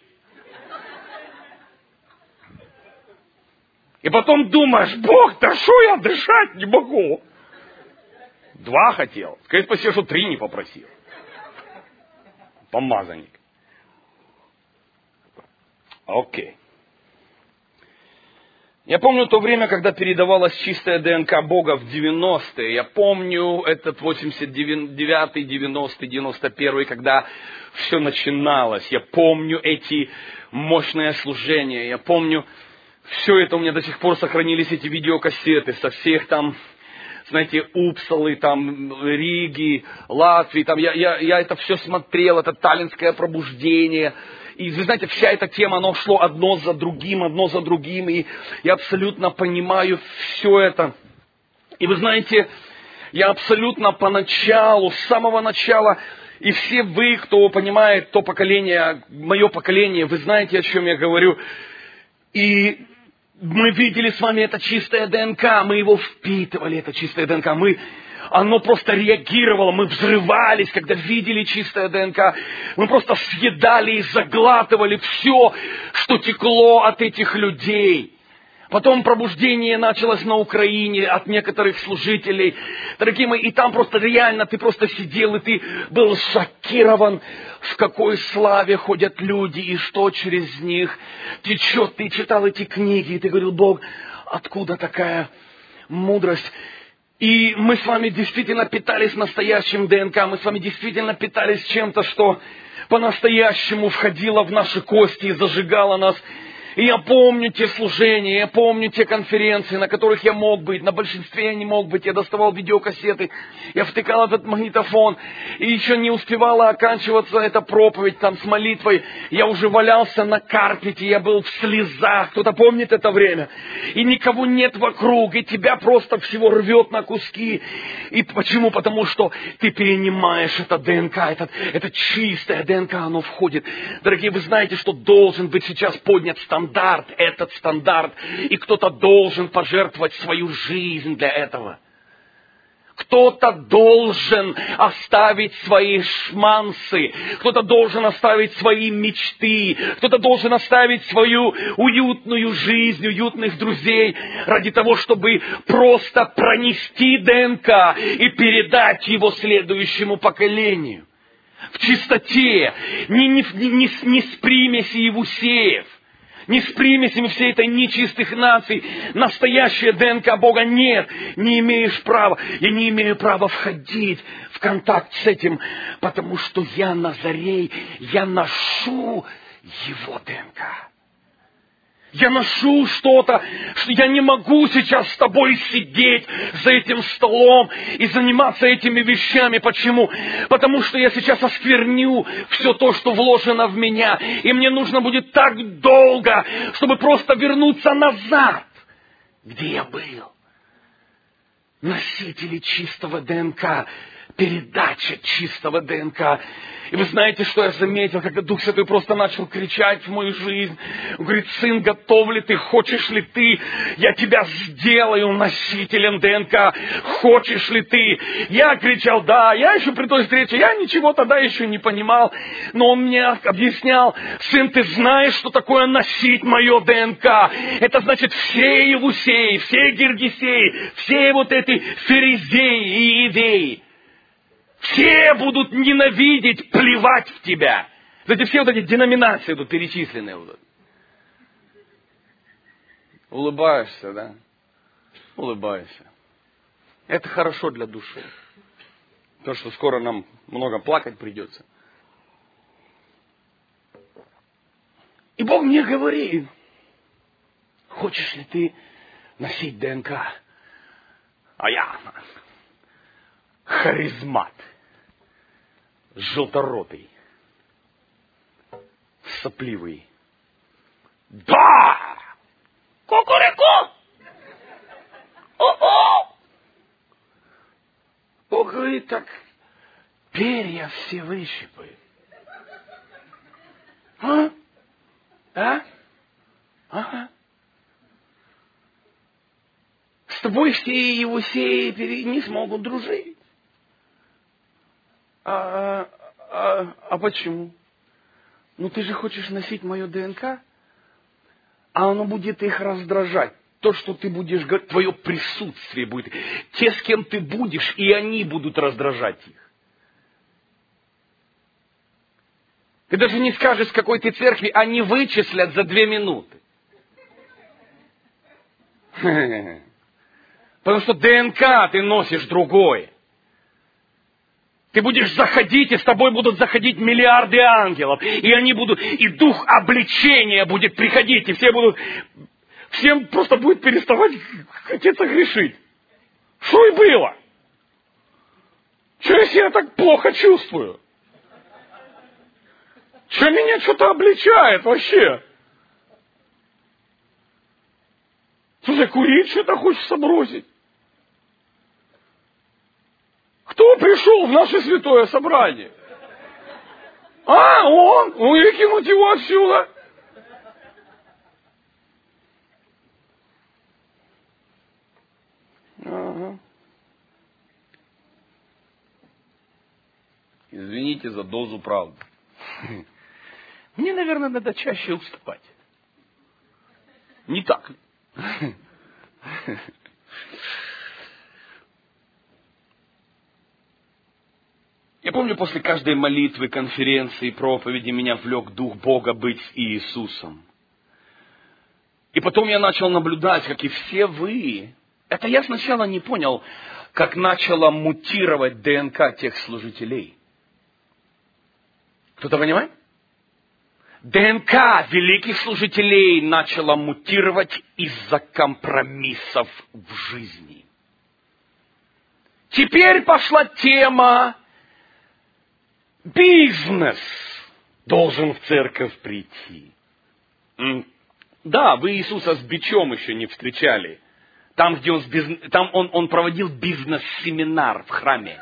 И потом думаешь, Бог, да что я дышать не могу? Два хотел. Скажи спасибо, что три не попросил. Помазанник. Окей. Я помню то время, когда передавалась чистая ДНК Бога в девяностые. Я помню этот восемьдесят девятый, девяностый, девяносто первый, когда все начиналось. Я помню эти мощные служения. Я помню все это. У меня до сих пор сохранились эти видеокассеты со всех там, знаете, Упсалы, там, Риги, Латвии. Там, я, я, я это все смотрел, это таллинское пробуждение. И вы знаете, вся эта тема, оно шло одно за другим, одно за другим. И я абсолютно понимаю все это. И вы знаете, я абсолютно поначалу, с самого начала, и все вы, кто понимает то поколение, мое поколение, вы знаете, о чем я говорю. И мы видели с вами это чистое ДНК, мы его впитывали, это чистое ДНК, мы... Оно просто реагировало, мы взрывались, когда видели чистое ДНК. Мы просто съедали и заглатывали все, что текло от этих людей. Потом пробуждение началось на Украине от некоторых служителей. Дорогие мои, и там просто реально ты просто сидел, и ты был шокирован, в какой славе ходят люди, и что через них течет. Ты читал эти книги, и ты говорил, Бог, откуда такая мудрость? И мы с вами действительно питались настоящим ДНК, мы с вами действительно питались чем-то, что по-настоящему входило в наши кости и зажигало нас. И я помню те служения, я помню те конференции, на которых я мог быть, на большинстве я не мог быть, я доставал видеокассеты, я втыкал этот магнитофон, и еще не успевала оканчиваться эта проповедь там с молитвой, я уже валялся на карпете, я был в слезах, кто-то помнит это время, и никого нет вокруг, и тебя просто всего рвет на куски. И почему? Потому что ты перенимаешь это ДНК, это, это чистое ДНК, оно входит. Дорогие, вы знаете, что должен быть сейчас поднят стандарт. Стандарт, этот стандарт, и кто-то должен пожертвовать свою жизнь для этого. Кто-то должен оставить свои шмансы, кто-то должен оставить свои мечты, кто-то должен оставить свою уютную жизнь, уютных друзей, ради того, чтобы просто пронести ДНК и передать его следующему поколению. В чистоте, не, не, не, не с примесью Евусеев, не с примесями всей этой нечистых наций. Настоящая ДНК Бога нет. Не имеешь права. Я не имею права входить в контакт с этим, потому что я Назарей, я ношу его ДНК. Я ношу что-то, что я не могу сейчас с тобой сидеть за этим столом и заниматься этими вещами. Почему? Потому что я сейчас оскверню все то, что вложено в меня. И мне нужно будет так долго, чтобы просто вернуться назад, где я был. Носители чистого ДНК, передача чистого ДНК. И вы знаете, что я заметил, когда Дух Святой просто начал кричать в мою жизнь. Он говорит: сын, готов ли ты, хочешь ли ты, я тебя сделаю носителем ДНК, хочешь ли ты? Я кричал: да, я еще при той встрече, я ничего тогда еще не понимал, но он мне объяснял: сын, ты знаешь, что такое носить мое ДНК? Это значит, все Евусеи, все Гергесеи, все вот эти фаризеи и иудеи, все будут ненавидеть, плевать в тебя. Эти все вот эти деноминации тут перечисленные. Вот. Улыбаешься, да? Улыбайся. Это хорошо для души. То, что скоро нам много плакать придется. И Бог мне говорит: хочешь ли ты носить ДНК? А я харизмат, желторотый, сопливый. Да! Кукуреку! О-о! Бог говорит, так перья все выщипает. А? А? Ага. С тобой все Евусеи не смогут дружить. А, а, а почему? Ну ты же хочешь носить мое ДНК, а оно будет их раздражать. То, что ты будешь говорить, твое присутствие будет. Те, с кем ты будешь, и они будут раздражать их. Ты даже не скажешь, с какой ты церкви, они вычислят за две минуты. Потому что ДНК ты носишь другое. Ты будешь заходить, и с тобой будут заходить миллиарды ангелов. И они будут, и дух обличения будет приходить, и все будут, всем просто будет переставать хотеться грешить. Что и было? Что я себя так плохо чувствую? Что меня что-то обличает вообще? Слушай, курить что-то хочется бросить. Кто пришел в наше святое собрание? А, он? Ну, выкинуть его отсюда. Ага. Извините за дозу правды. Мне, наверное, надо чаще уступать. Не так ли? Я помню, после каждой молитвы, конференции, проповеди меня влек Дух Бога быть с Иисусом. И потом я начал наблюдать, как и все вы. Это я сначала не понял, как начала мутировать ДНК тех служителей. Кто-то понимает? ДНК великих служителей начала мутировать из-за компромиссов в жизни. Теперь пошла тема: бизнес должен в церковь прийти. Да, вы Иисуса с бичом еще не встречали. Там, где он, бизнес... Там он, он проводил бизнес-семинар в храме.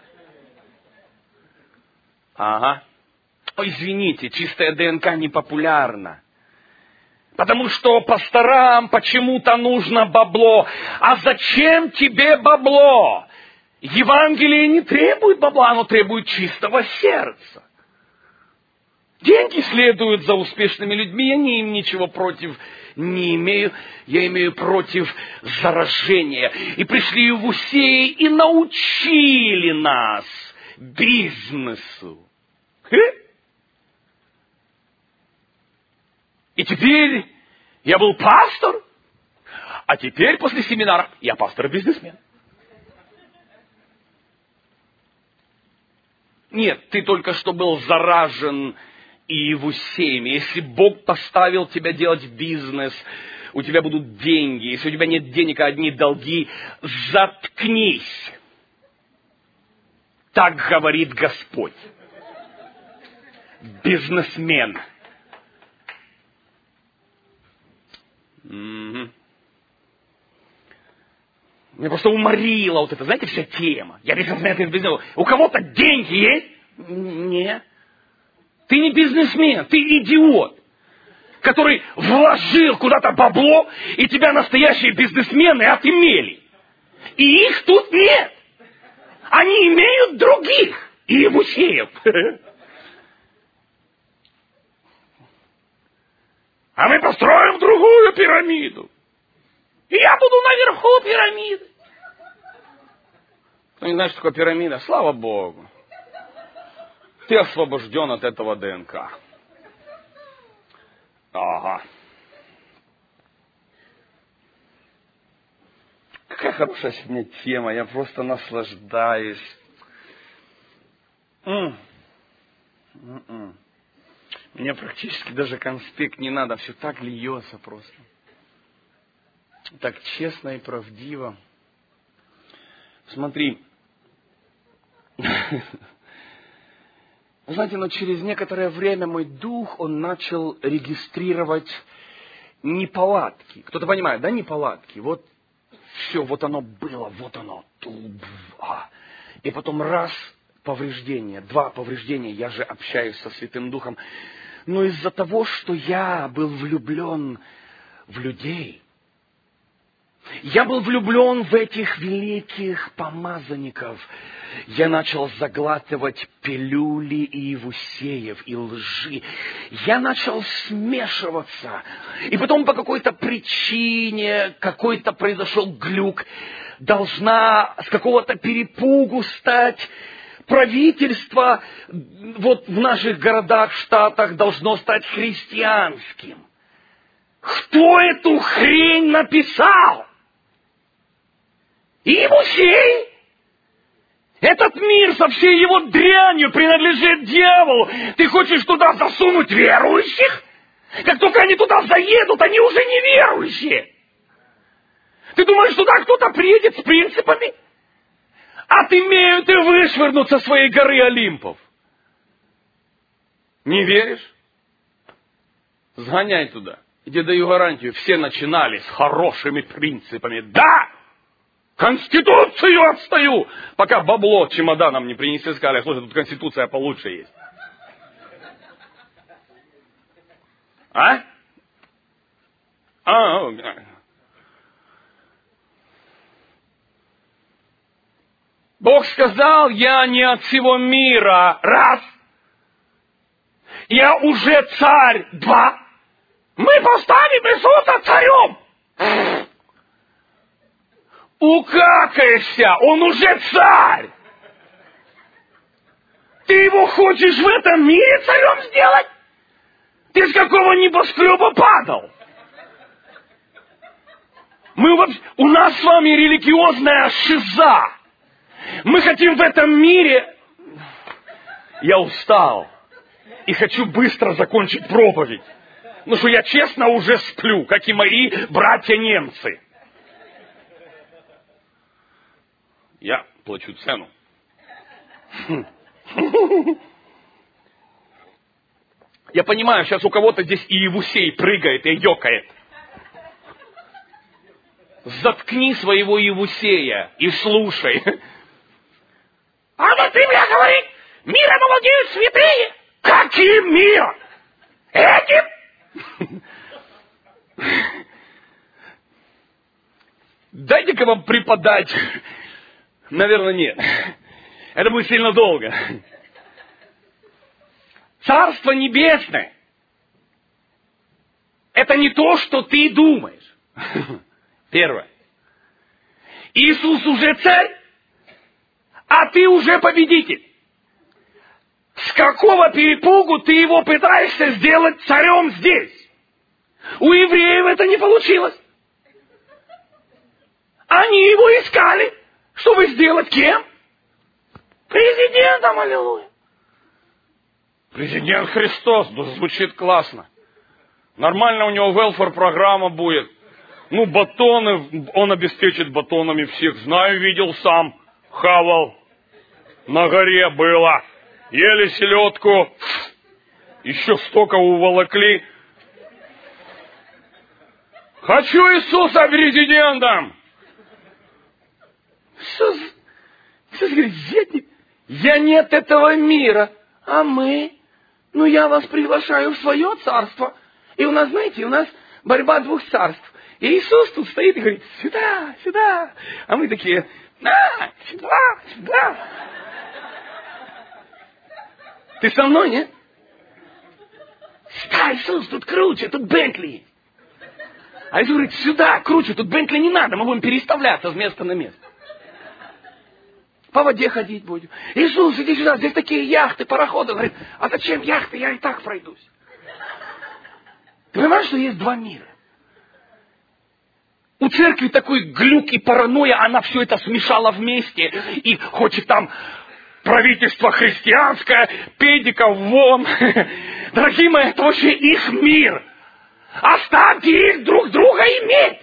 Ага. О, извините, чистая ДНК не популярна. Потому что пасторам почему-то нужно бабло. А зачем тебе бабло? Евангелие не требует бабла, оно требует чистого сердца. Деньги следуют за успешными людьми, я не им ничего против не имею, я имею против заражения. И пришли иудеи и научили нас бизнесу. И теперь я был пастор, а теперь после семинара я пастор и бизнесмен. Нет, ты только что был заражен Иевусеями. Если Бог поставил тебя делать бизнес, у тебя будут деньги. Если у тебя нет денег, а одни долги, заткнись. Так говорит Господь. Бизнесмен. Mm-hmm. Меня просто уморила вот эта, знаете, вся тема. Я бизнесмен, ты бизнесмен. У кого-то деньги есть? Нет. Ты не бизнесмен, ты идиот, который вложил куда-то бабло, и тебя настоящие бизнесмены отымели. И их тут нет. Они имеют других Иевусеев. А мы построим другую пирамиду. И я буду наверху пирамиды. Кто не знает, что такое пирамида? Слава Богу. Ты освобожден от этого ДНК. Ага. Какая хорошая сегодня тема. Я просто наслаждаюсь. М-м. М-м. Мне практически даже конспект не надо. Все так льется просто. Так честно и правдиво. Смотри. Знаете, но через некоторое время мой дух, он начал регистрировать неполадки. Кто-то понимает, да, неполадки? Вот все, вот оно было, вот оно. И потом раз повреждение, два повреждения, я же общаюсь со Святым Духом. Но из-за того, что я был влюблен в людей, я был влюблен в этих великих помазанников. Я начал заглатывать пилюли Иевусеев и лжи. Я начал смешиваться. И потом по какой-то причине, какой-то произошел глюк. Должна с какого-то перепугу стать правительство вот в наших городах, штатах должно стать христианским. Кто эту хрень написал? Иевусей! Этот мир со всей его дрянью принадлежит дьяволу. Ты хочешь туда засунуть верующих? Как только они туда заедут, они уже не верующие. Ты думаешь, туда кто-то приедет с принципами? Отымеют и вышвырнут со своей горы Олимпов. Не веришь? Сгоняй туда. Я тебе даю гарантию, все начинали с хорошими принципами. Да! Конституцию отстаю! Пока бабло чемоданом не принесли, сказали, слушай, тут конституция получше есть. А? А, Бог сказал, я не от всего мира. Раз. Я уже царь. Два. Мы поставим Иисуса царем. Укакаешься, он уже царь. Ты его хочешь в этом мире царем сделать? Ты с какого небоскреба падал? Мы вообще, у нас с вами религиозная шиза. Мы хотим в этом мире... Я устал. И хочу быстро закончить проповедь. Ну что я честно уже сплю, как и мои братья-немцы. Я плачу цену. Я понимаю, сейчас у кого-то здесь и Иевусей прыгает и ёкает. Заткни своего Иевусея и слушай. А вот Библия говорит, миром овладеют святые. Каким миром? Этим? Дайте-ка вам преподать Наверное, нет. Это будет сильно долго. Царство небесное – это не то, что ты думаешь. Первое. Иисус уже царь, а ты уже победитель. С какого перепугу ты его пытаешься сделать царем здесь? У евреев это не получилось. Они его искали, чтобы сделать кем? Президентом, аллилуйя. Президент Христос, да звучит классно. Нормально у него велфар-программа будет. Ну, батоны, он обеспечит батонами всех. Знаю, видел сам, хавал. На горе было. Ели селедку. Еще столько уволокли. Хочу Иисуса президентом. Иисус, Иисус говорит, я не от этого мира, а мы. Ну, я вас приглашаю в свое царство. И у нас, знаете, у нас борьба двух царств. И Иисус тут стоит и говорит, сюда, сюда. А мы такие, на, сюда, сюда. Ты со мной, нет? Да, Иисус, тут круче, тут Бентли есть. А Иисус говорит, сюда, круче, тут Бентли не надо, мы будем переставляться с места на место. По воде ходить будем. Иисус, иди сюда, здесь такие яхты, пароходы. Говорит, а зачем яхты, я и так пройдусь. Ты понимаешь, что есть два мира? У церкви такой глюк и паранойя, она все это смешала вместе и хочет там правительство христианское, педиков вон. Дорогие мои, это вообще их мир. Оставьте их друг друга иметь.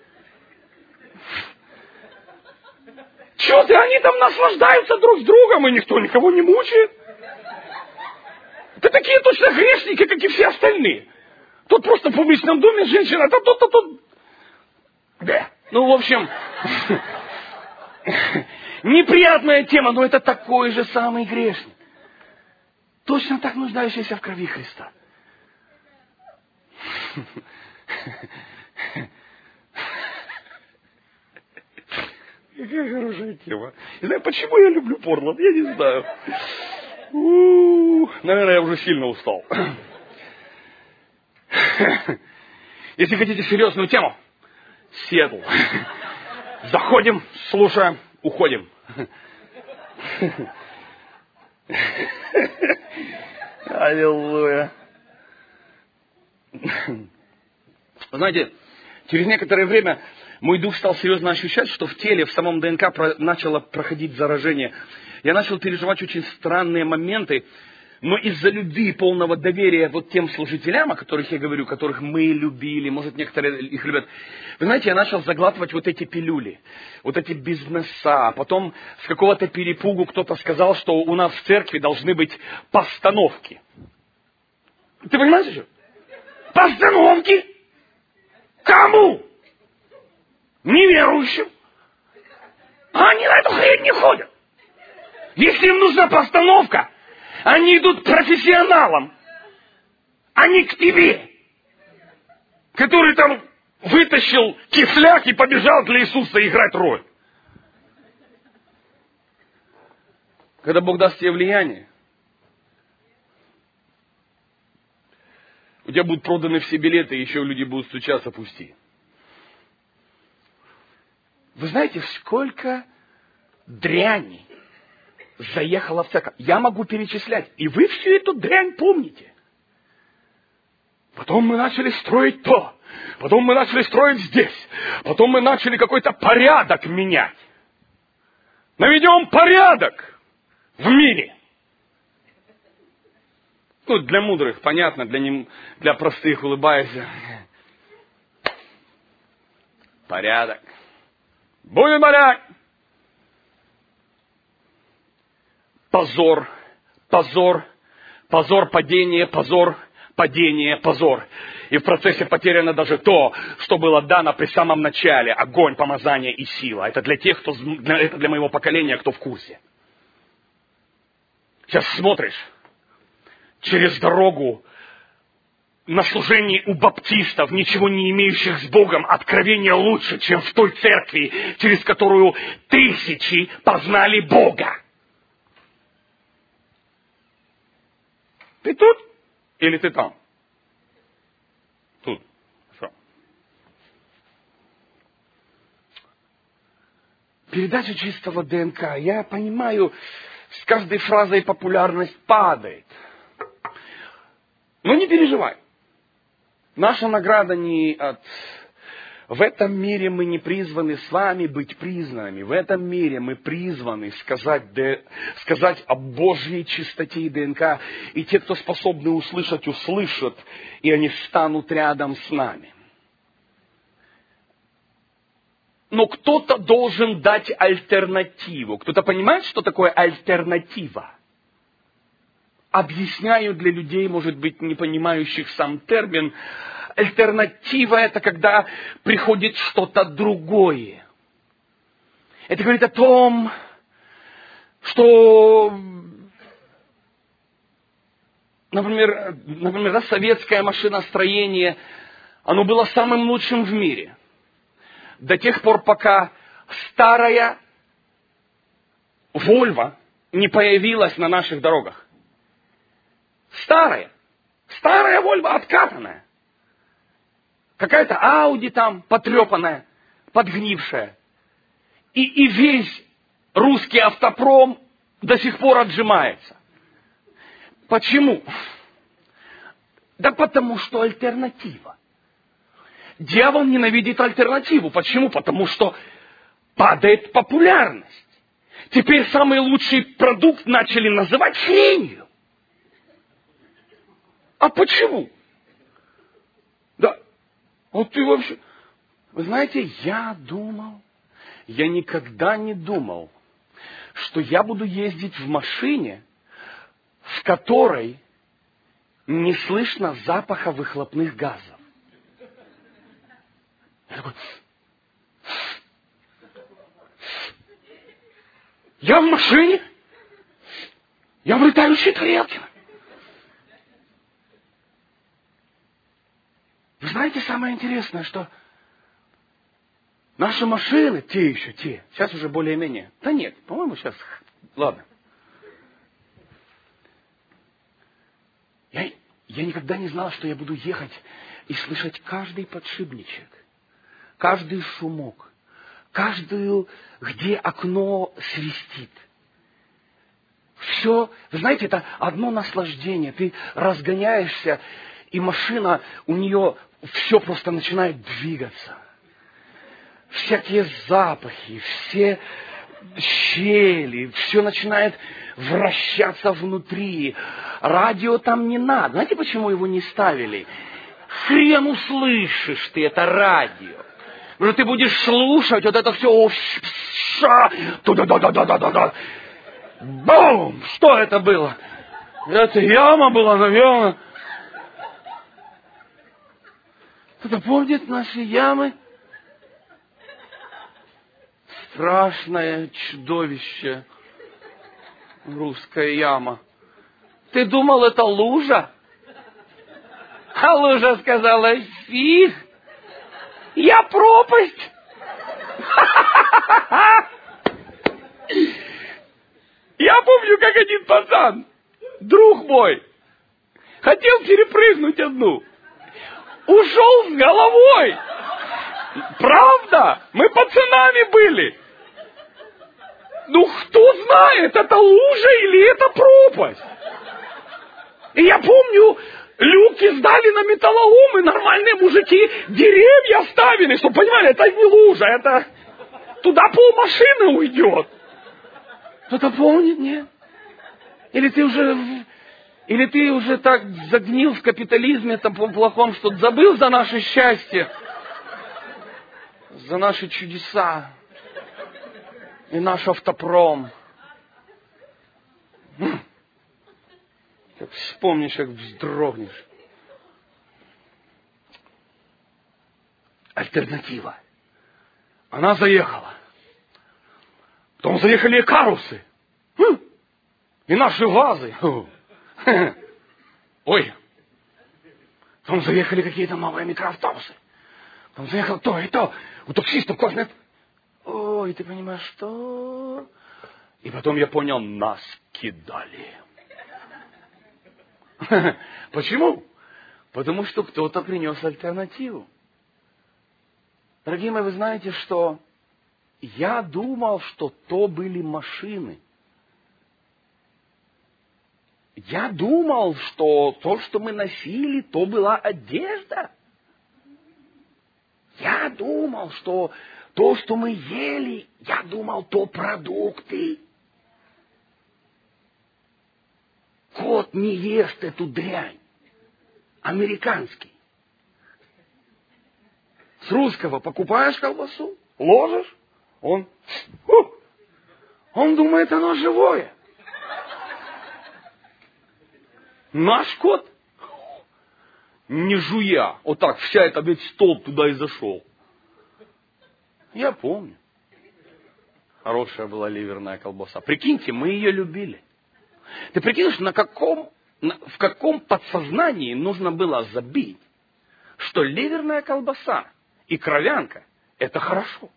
Чего ты, они там наслаждаются друг с другом, и никто никого не мучает. Это такие точно грешники, как и все остальные. Тут просто в публичном доме женщина, а тут, тут, тут. Да. Ну, в общем, неприятная тема, но это такой же самый грешник. Точно так нуждающийся в крови Христа. Какая хорошая тема. Не знаю, почему я люблю Портланд, я не знаю. У-у-у. Наверное, я уже сильно устал. Если хотите серьезную тему, Сиэтл. Заходим, слушаем, уходим. Аллилуйя. Знаете, через некоторое время мой дух стал серьезно ощущать, что в теле, в самом ДНК про- начало проходить заражение. Я начал переживать очень странные моменты, но из-за любви, полного доверия вот тем служителям, о которых я говорю, которых мы любили, может, некоторые их любят. Вы знаете, я начал заглатывать вот эти пилюли, вот эти бизнеса. Потом с какого-то перепугу кто-то сказал, что у нас в церкви должны быть постановки. Ты понимаешь что? Постановки? Кому? Неверующим. А они на эту хрень не ходят. Если им нужна постановка, они идут к профессионалам, а не к тебе, который там вытащил кисляк и побежал для Иисуса играть роль. Когда Бог даст тебе влияние, у тебя будут проданы все билеты, и еще люди будут стучаться, пусти. Вы знаете, сколько дряни заехало в церковь. Я могу перечислять. И вы всю эту дрянь помните. Потом мы начали строить то. Потом мы начали строить здесь. Потом мы начали какой-то порядок менять. Наведем порядок в мире. Ну, для мудрых, понятно, для, не, для простых улыбайся. Порядок. Будет порядок. Позор, позор, позор, падение, позор, падение, позор. И в процессе потеряно даже то, что было дано при самом начале. Огонь, помазание и сила. Это для тех, кто, это для моего поколения, кто в курсе. Сейчас смотришь, через дорогу на служении у баптистов, ничего не имеющих с Богом, откровение лучше, чем в той церкви, через которую тысячи познали Бога. Ты тут или ты там? Тут. Хорошо. Передача чистого ДНК. Я понимаю, с каждой фразой популярность падает. Но не переживай. Наша награда не от... В этом мире мы не призваны с вами быть признанными. В этом мире мы призваны сказать, д... сказать о Божьей чистоте и ДНК. И те, кто способны услышать, услышат, и они станут рядом с нами. Но кто-то должен дать альтернативу. Кто-то понимает, что такое альтернатива? Объясняю для людей, может быть, не понимающих сам термин. Альтернатива – это когда приходит что-то другое. Это говорит о том, что, например, например да, советское машиностроение, оно было самым лучшим в мире. До тех пор, пока старая Volvo не появилась на наших дорогах. Старая. Старая Volvo откатанная. Какая-то Audi там потрепанная, подгнившая. И, и весь русский автопром до сих пор отжимается. Почему? Да потому что альтернатива. Дьявол ненавидит альтернативу. Почему? Потому что падает популярность. Теперь самый лучший продукт начали называть хренью. А почему? Да, вот ты вообще... Вы знаете, я думал, я никогда не думал, что я буду ездить в машине, в которой не слышно запаха выхлопных газов. Я такой... Я в машине, я в летающей тарелке. Вы знаете, самое интересное, что наши машины, те еще, те, сейчас уже более-менее, да нет, по-моему, сейчас, ладно. Я, я никогда не знал, что я буду ехать и слышать каждый подшипничек, каждый шумок, каждую, где окно свистит. Все, вы знаете, это одно наслаждение. Ты разгоняешься, и машина, у нее все просто начинает двигаться. Всякие запахи, все щели, все начинает вращаться внутри. Радио там не надо. Знаете, почему его не ставили? Хрен услышишь ты это радио. Потому что ты будешь слушать вот это все. Туда-да-да-да-да-да. Бум! Что это было? Это яма была, наверное. Кто-то помнит наши ямы? Страшное чудовище. Русская яма. Ты думал, это лужа? А лужа сказала: фиг, я пропасть. Я помню, как один пацан, друг мой, хотел перепрыгнуть одну. Ушел с головой. Правда? Мы пацанами были. Ну, кто знает, это лужа или это пропасть. И я помню, люки сдали на металлолом, и нормальные мужики деревья ставили, чтобы понимали, это не лужа, это туда полмашины уйдет. Кто-то помнит, нет? Или ты уже... Или ты уже так загнил в капитализме там плохом, что забыл за наше счастье, за наши чудеса и наш автопром. Как вспомнишь, как вздрогнешь. Альтернатива. Она заехала. Потом заехали и карусы. И наши вазы. Ой, Потом заехали какие-то новые микроавтобусы. Потом заехал то и то. У таксистов классный. Ой, ты понимаешь, что? И потом я понял, нас кидали. Почему? Потому что кто-то принес альтернативу. Дорогие мои, вы знаете, что я думал, что то были машины. Я думал, что то, что мы носили, то была одежда. Я думал, что то, что мы ели, я думал, то продукты. Кот не ест эту дрянь. Американский. С русского покупаешь колбасу, ложишь, он, у, он думает, оно живое. Наш кот, не жуя, вот так, вся эта весь стол туда и зашел. Я помню. Хорошая была ливерная колбаса. Прикиньте, мы ее любили. Ты прикинешь, на каком, на, в каком подсознании нужно было забить, что ливерная колбаса и кровянка – это хорошо.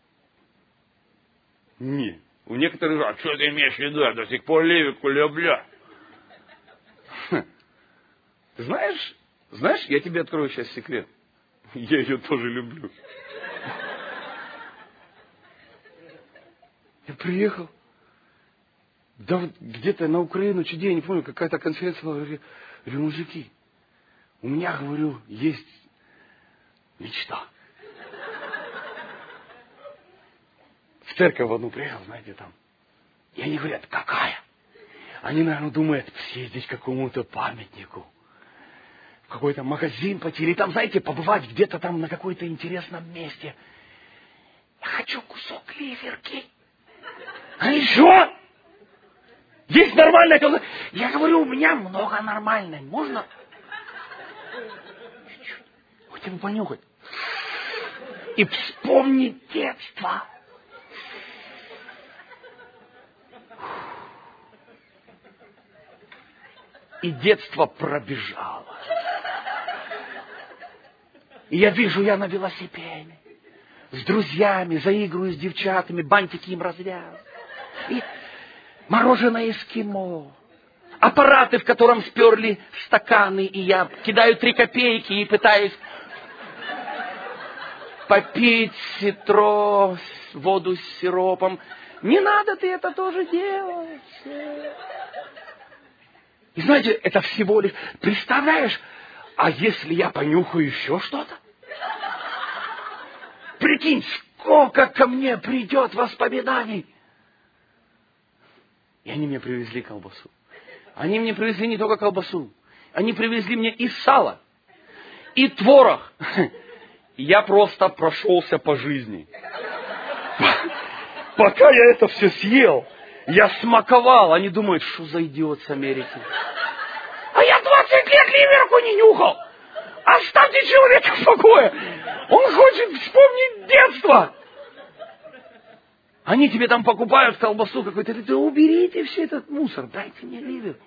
Не. У некоторых говорят, а что ты имеешь в виду, я до сих пор ливерку люблю. Ты знаешь, знаешь, я тебе открою сейчас секрет. Я ее тоже люблю. Я приехал. Да вот где-то на Украину, чуде, я не помню, какая-то конференция была. Я говорю, мужики, у меня, говорю, есть мечта. В церковь в одну приехал, знаете, там. И они говорят, какая? Они, наверное, думают, съездить к какому-то памятнику. В какой-то магазин пойти. Или там, знаете, побывать где-то там на какой-то интересном месте. Я хочу кусок ливерки. А еще? Есть нормальная колбаса. Я говорю, у меня много нормальной. Можно? Хотя бы понюхать. И вспомнить детство. И детство пробежало. И я вижу, я на велосипеде. С друзьями, заигрываю с девчатами, бантики им развязываю. И мороженое эскимо. Аппараты, в котором сперли стаканы, и я кидаю три копейки и пытаюсь попить ситро, воду с сиропом. Не надо ты это тоже делать. И знаете, это всего лишь... Представляешь, а если я понюхаю еще что-то? Прикинь, сколько ко мне придет воспоминаний. И они мне привезли колбасу. Они мне привезли не только колбасу. Они привезли мне и сало, и творог. Я просто прошелся по жизни. Пока я это все съел, я смаковал. Они думают, что за идиот с Америки. А я двадцать лет ливерку не нюхал. Оставьте человека в покое. Он хочет вспомнить детство. Они тебе там покупают колбасу какой-то. Да уберите все этот мусор. Дайте мне ливерку.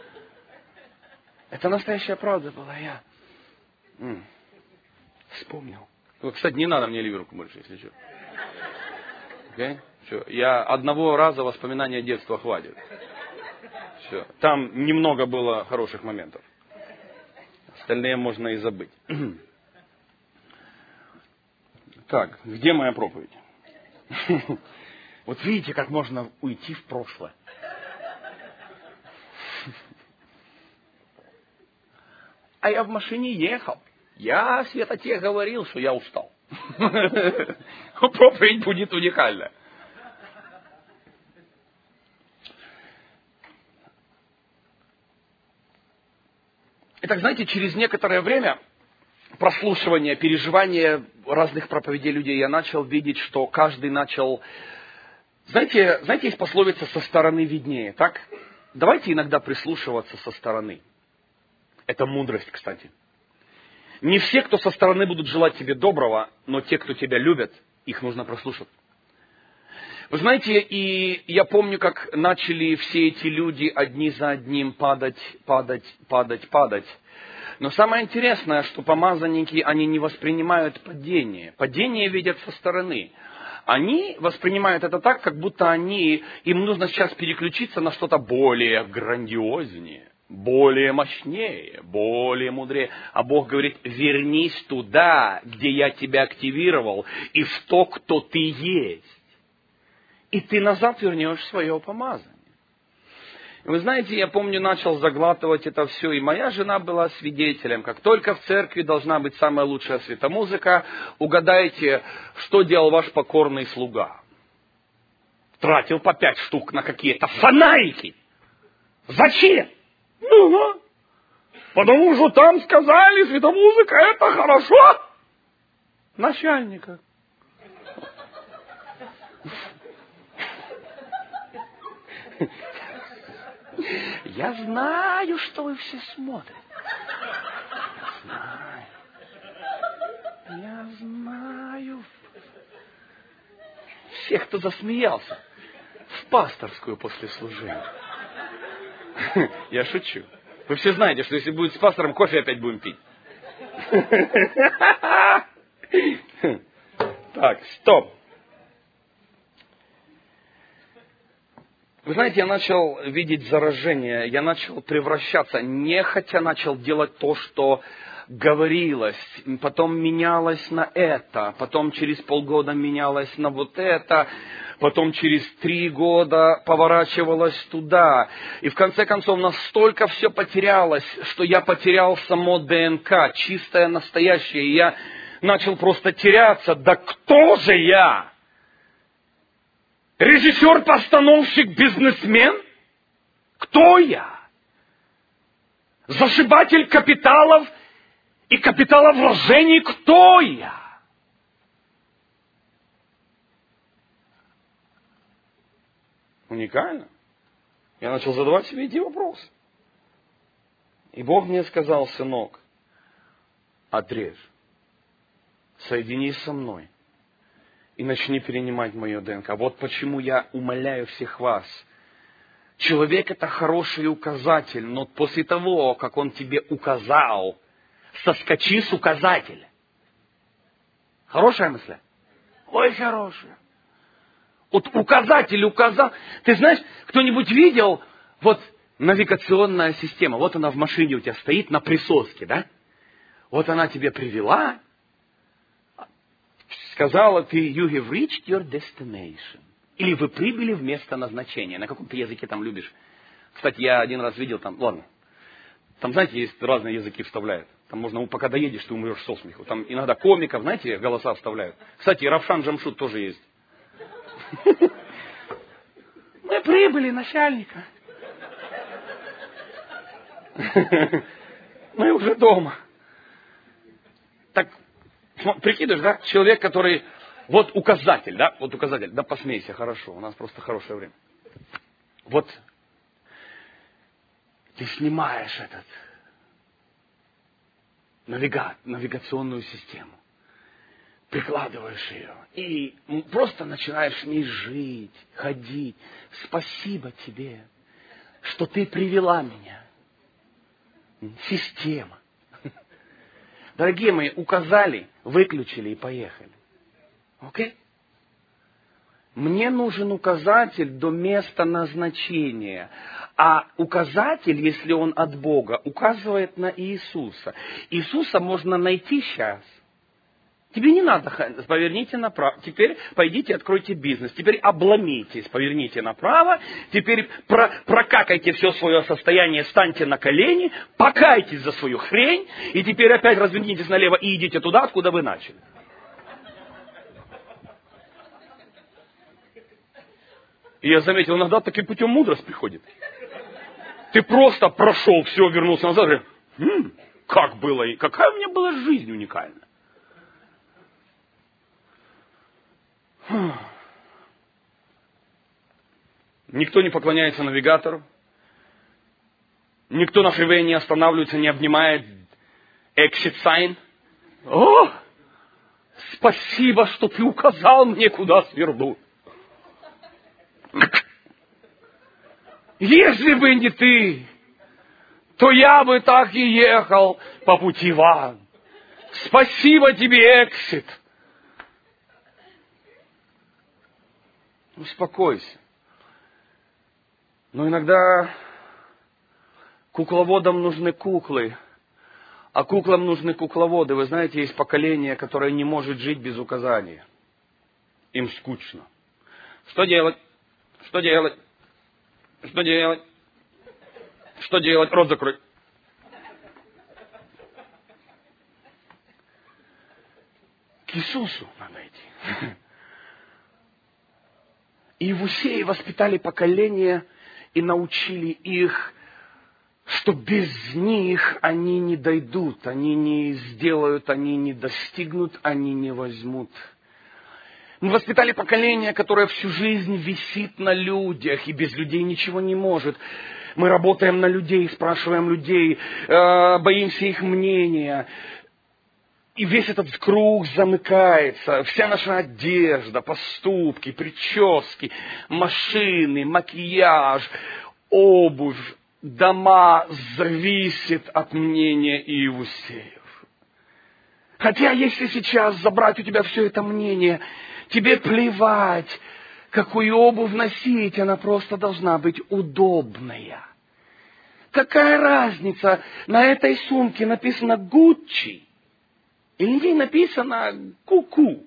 Это настоящая правда была. Я м-м, вспомнил. Ну, кстати, не надо мне ливерку больше, если что. Okay? Все. Я одного раза воспоминания детства хватит. Все. Там немного было хороших моментов. Остальные можно и забыть. Так, где моя проповедь? Вот видите, как можно уйти в прошлое. А я в машине ехал. Я, Света, тебе говорил, что я устал. Проповедь будет уникальна. Итак, знаете, через некоторое время прослушивания, переживания разных проповедей людей я начал видеть, что каждый начал... Знаете, знаете, есть пословица «со стороны виднее», так? Давайте иногда прислушиваться со стороны. Это мудрость, кстати. Не все, кто со стороны будут желать тебе доброго, но те, кто тебя любят, их нужно прослушать. Вы знаете, и я помню, как начали все эти люди одни за одним падать, падать, падать, падать. Но самое интересное, что помазанники, они не воспринимают падение. Падение видят со стороны. Они воспринимают это так, как будто они, им нужно сейчас переключиться на что-то более грандиознее, более мощнее, более мудрее. А Бог говорит, вернись туда, где я тебя активировал, и в то, кто ты есть. И ты назад вернешь свое помазание. Вы знаете, я помню, начал заглатывать это все, и моя жена была свидетелем. Как только в церкви должна быть самая лучшая светомузыка, угадайте, что делал ваш покорный слуга? Тратил по пять штук на какие-то фонарики. Зачем? Ну, потому что там сказали, светомузыка это хорошо. Начальника. Я знаю, что вы все смотрите. Я знаю. Я знаю. Все, кто засмеялся в пасторскую после служения. Я шучу. Вы все знаете, что если будет с пастором, кофе опять будем пить. Так, стоп. Вы знаете, я начал видеть заражение, я начал превращаться, нехотя начал делать то, что говорилось, потом менялось на это, потом через полгода менялось на вот это, потом через три года поворачивалось туда. И в конце концов настолько все потерялось, что я потерял само ДНК, чистое, настоящее, и я начал просто теряться. Да кто же я? Режиссер, постановщик, бизнесмен? Кто я? Зашибатель капиталов и капиталовложений? Кто я? Уникально. Я начал задавать себе эти вопросы. И Бог мне сказал, сынок, отрежь, соединись со мной. И начни перенимать мое ДНК. Вот почему я умоляю всех вас. Человек это хороший указатель, но после того, как он тебе указал, соскочи с указателя. Хорошая мысль? Ой, хорошая. Вот указатель указал. Ты знаешь, кто-нибудь видел, вот навигационная система, вот она в машине у тебя стоит на присоске, да? Вот она тебе привела, сказала ты, you have reached your destination. Или вы прибыли в место назначения. На каком ты языке там любишь? Кстати, я один раз видел там, ладно, там, знаете, есть разные языки вставляют. Там можно, пока доедешь, ты умрешь со смеху. Там иногда комиков, знаете, голоса вставляют. Кстати, Равшан Джамшут тоже есть. Мы прибыли, начальника. Мы уже дома. Так, прикидываешь, да? Человек, который... Вот указатель, да? Вот указатель. Да посмейся, хорошо. У нас просто хорошее время. Вот ты снимаешь этот навига... навигационную систему. Прикладываешь ее. И просто начинаешь в ней жить, ходить. Спасибо тебе, что ты привела меня. Система. Дорогие мои, указали, выключили и поехали. Окей? Мне нужен указатель до места назначения. А указатель, если он от Бога, указывает на Иисуса. Иисуса можно найти сейчас. Тебе не надо, поверните направо. Теперь пойдите, откройте бизнес. Теперь обломитесь, поверните направо. Теперь про, прокакайте все свое состояние, встаньте на колени, покайтесь за свою хрень. И теперь опять развернитесь налево и идите туда, откуда вы начали. И я заметил, иногда таким путем мудрость приходит. Ты просто прошел, все, вернулся назад. И, «М, как было, какая у меня была жизнь уникальная. Никто не поклоняется навигатору. Никто на фривее не останавливается, не обнимает exit sign. О, спасибо, что ты указал мне, куда свернуть. Если бы не ты, то я бы так и ехал по пути в ад. Спасибо тебе, эксит. Успокойся. Но иногда кукловодам нужны куклы, а куклам нужны кукловоды. Вы знаете, есть поколение, которое не может жить без указаний. Им скучно. Что делать? Что делать? Что делать? Что делать? Рот закрой. К Иисусу надо идти. И Иевусеи воспитали поколение и научили их, что без них они не дойдут, они не сделают, они не достигнут, они не возьмут. Мы воспитали поколение, которое всю жизнь висит на людях и без людей ничего не может. Мы работаем на людей, спрашиваем людей, боимся их мнения. И весь этот круг замыкается. Вся наша одежда, поступки, прически, машины, макияж, обувь, дома зависит от мнения Иевусеев. Хотя если сейчас забрать у тебя все это мнение, тебе плевать, какую обувь носить, она просто должна быть удобная. Какая разница, на этой сумке написано Гуччи, или ей написано ку-ку.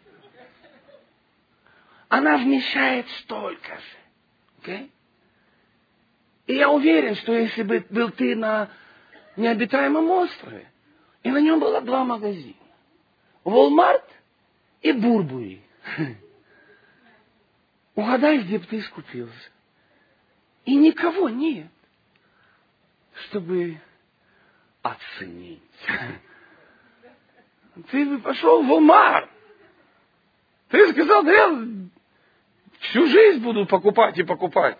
Она вмещает столько же. Okay? И я уверен, что если бы был ты на необитаемом острове, и на нем было два магазина. Walmart и Бурбури. Угадай, где бы ты скупился. И никого нет, чтобы оценить. Ты бы пошел в Walmart. Ты сказал, да я всю жизнь буду покупать и покупать.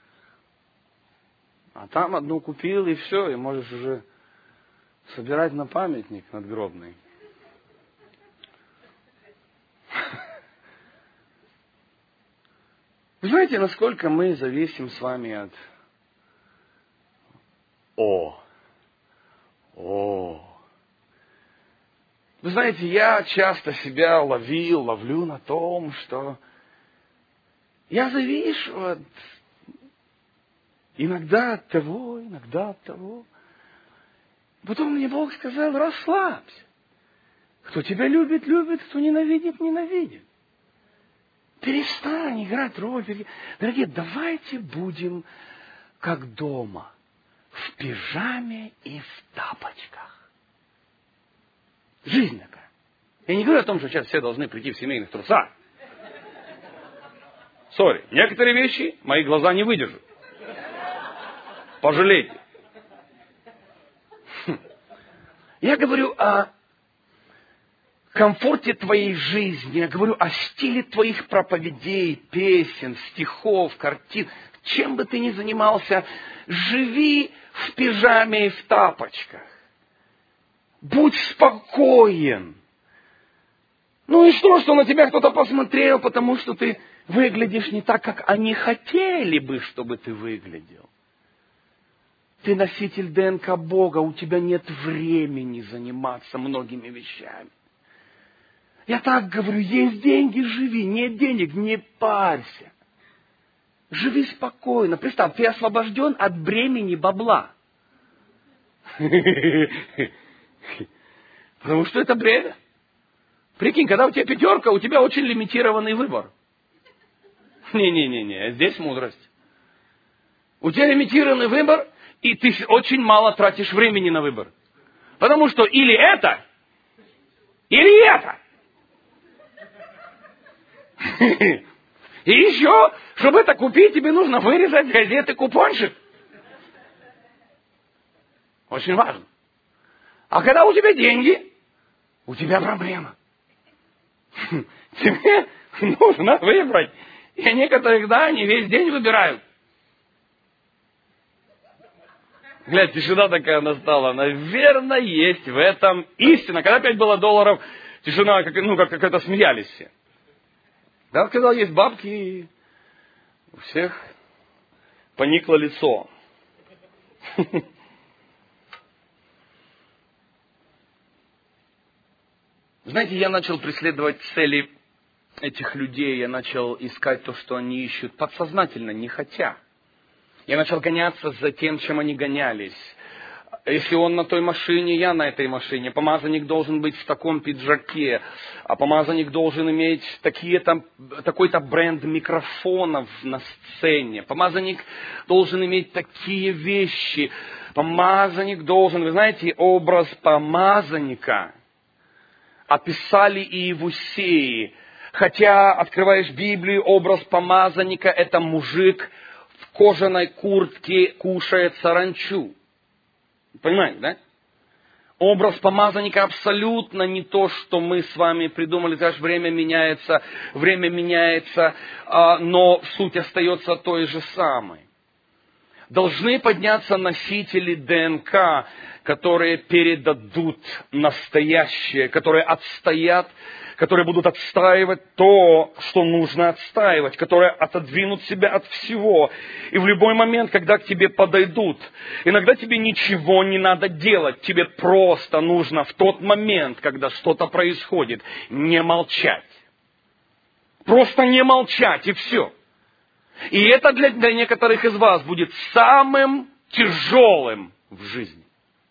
А там одну купил, и все, и можешь уже собирать на памятник надгробный. Вы знаете, насколько мы зависим с вами от О. О. Вы знаете, я часто себя ловил, ловлю на том, что я завишу от иногда от того, иногда от того. Потом мне Бог сказал, расслабься. Кто тебя любит, любит, кто ненавидит, ненавидит. Перестань играть роль. Дорогие, давайте будем как дома, в пижаме и в тапочках. Жизнь такая. Я не говорю о том, что сейчас все должны прийти в семейных трусах. Сори, некоторые вещи мои глаза не выдержат. Пожалейте. Я говорю о комфорте твоей жизни, я говорю о стиле твоих проповедей, песен, стихов, картин. Чем бы ты ни занимался, живи в пижаме и в тапочках. Будь спокоен. Ну и что, что на тебя кто-то посмотрел, потому что ты выглядишь не так, как они хотели бы, чтобы ты выглядел. Ты носитель ДНК Бога, у тебя нет времени заниматься многими вещами. Я так говорю, есть деньги, живи, нет денег, не парься. Живи спокойно. Представь, ты освобожден от бремени бабла. Потому что это бремя. Прикинь, когда у тебя пятерка, у тебя очень лимитированный выбор. Не-не-не, здесь мудрость. У тебя лимитированный выбор, и ты очень мало тратишь времени на выбор. Потому что или это, или это. И еще, чтобы это купить, тебе нужно вырезать газеты купончик. Очень важно. А когда у тебя деньги, у тебя проблема. Тебе нужно выбрать. И некоторых, да, они весь день выбирают. Глядь, тишина такая настала. Наверное, есть в этом истина. Когда пять было долларов, тишина, как, ну, как, как-то смеялись все. Да, сказал, есть бабки, и у всех поникло лицо. Знаете, я начал преследовать цели этих людей, я начал искать то, что они ищут подсознательно, не хотя. Я начал гоняться за тем, чем они гонялись. Если он на той машине, я на этой машине. Помазанник должен быть в таком пиджаке, а помазанник должен иметь такие-то, такой-то бренд микрофонов на сцене. Помазанник должен иметь такие вещи. Помазанник должен, вы знаете, образ помазанника описали и Иевусеи. Хотя, открываешь Библию, образ помазанника – это мужик в кожаной куртке кушает саранчу. Понимаете, да? Образ помазанника абсолютно не то, что мы с вами придумали. Знаешь, время меняется, время меняется, но суть остается той же самой. Должны подняться носители ДНК, которые передадут настоящее, которые отстоят, которые будут отстаивать то, что нужно отстаивать, которые отодвинут себя от всего. И в любой момент, когда к тебе подойдут, иногда тебе ничего не надо делать, тебе просто нужно в тот момент, когда что-то происходит, не молчать. Просто не молчать, и все. И это для, для некоторых из вас будет самым тяжелым в жизни.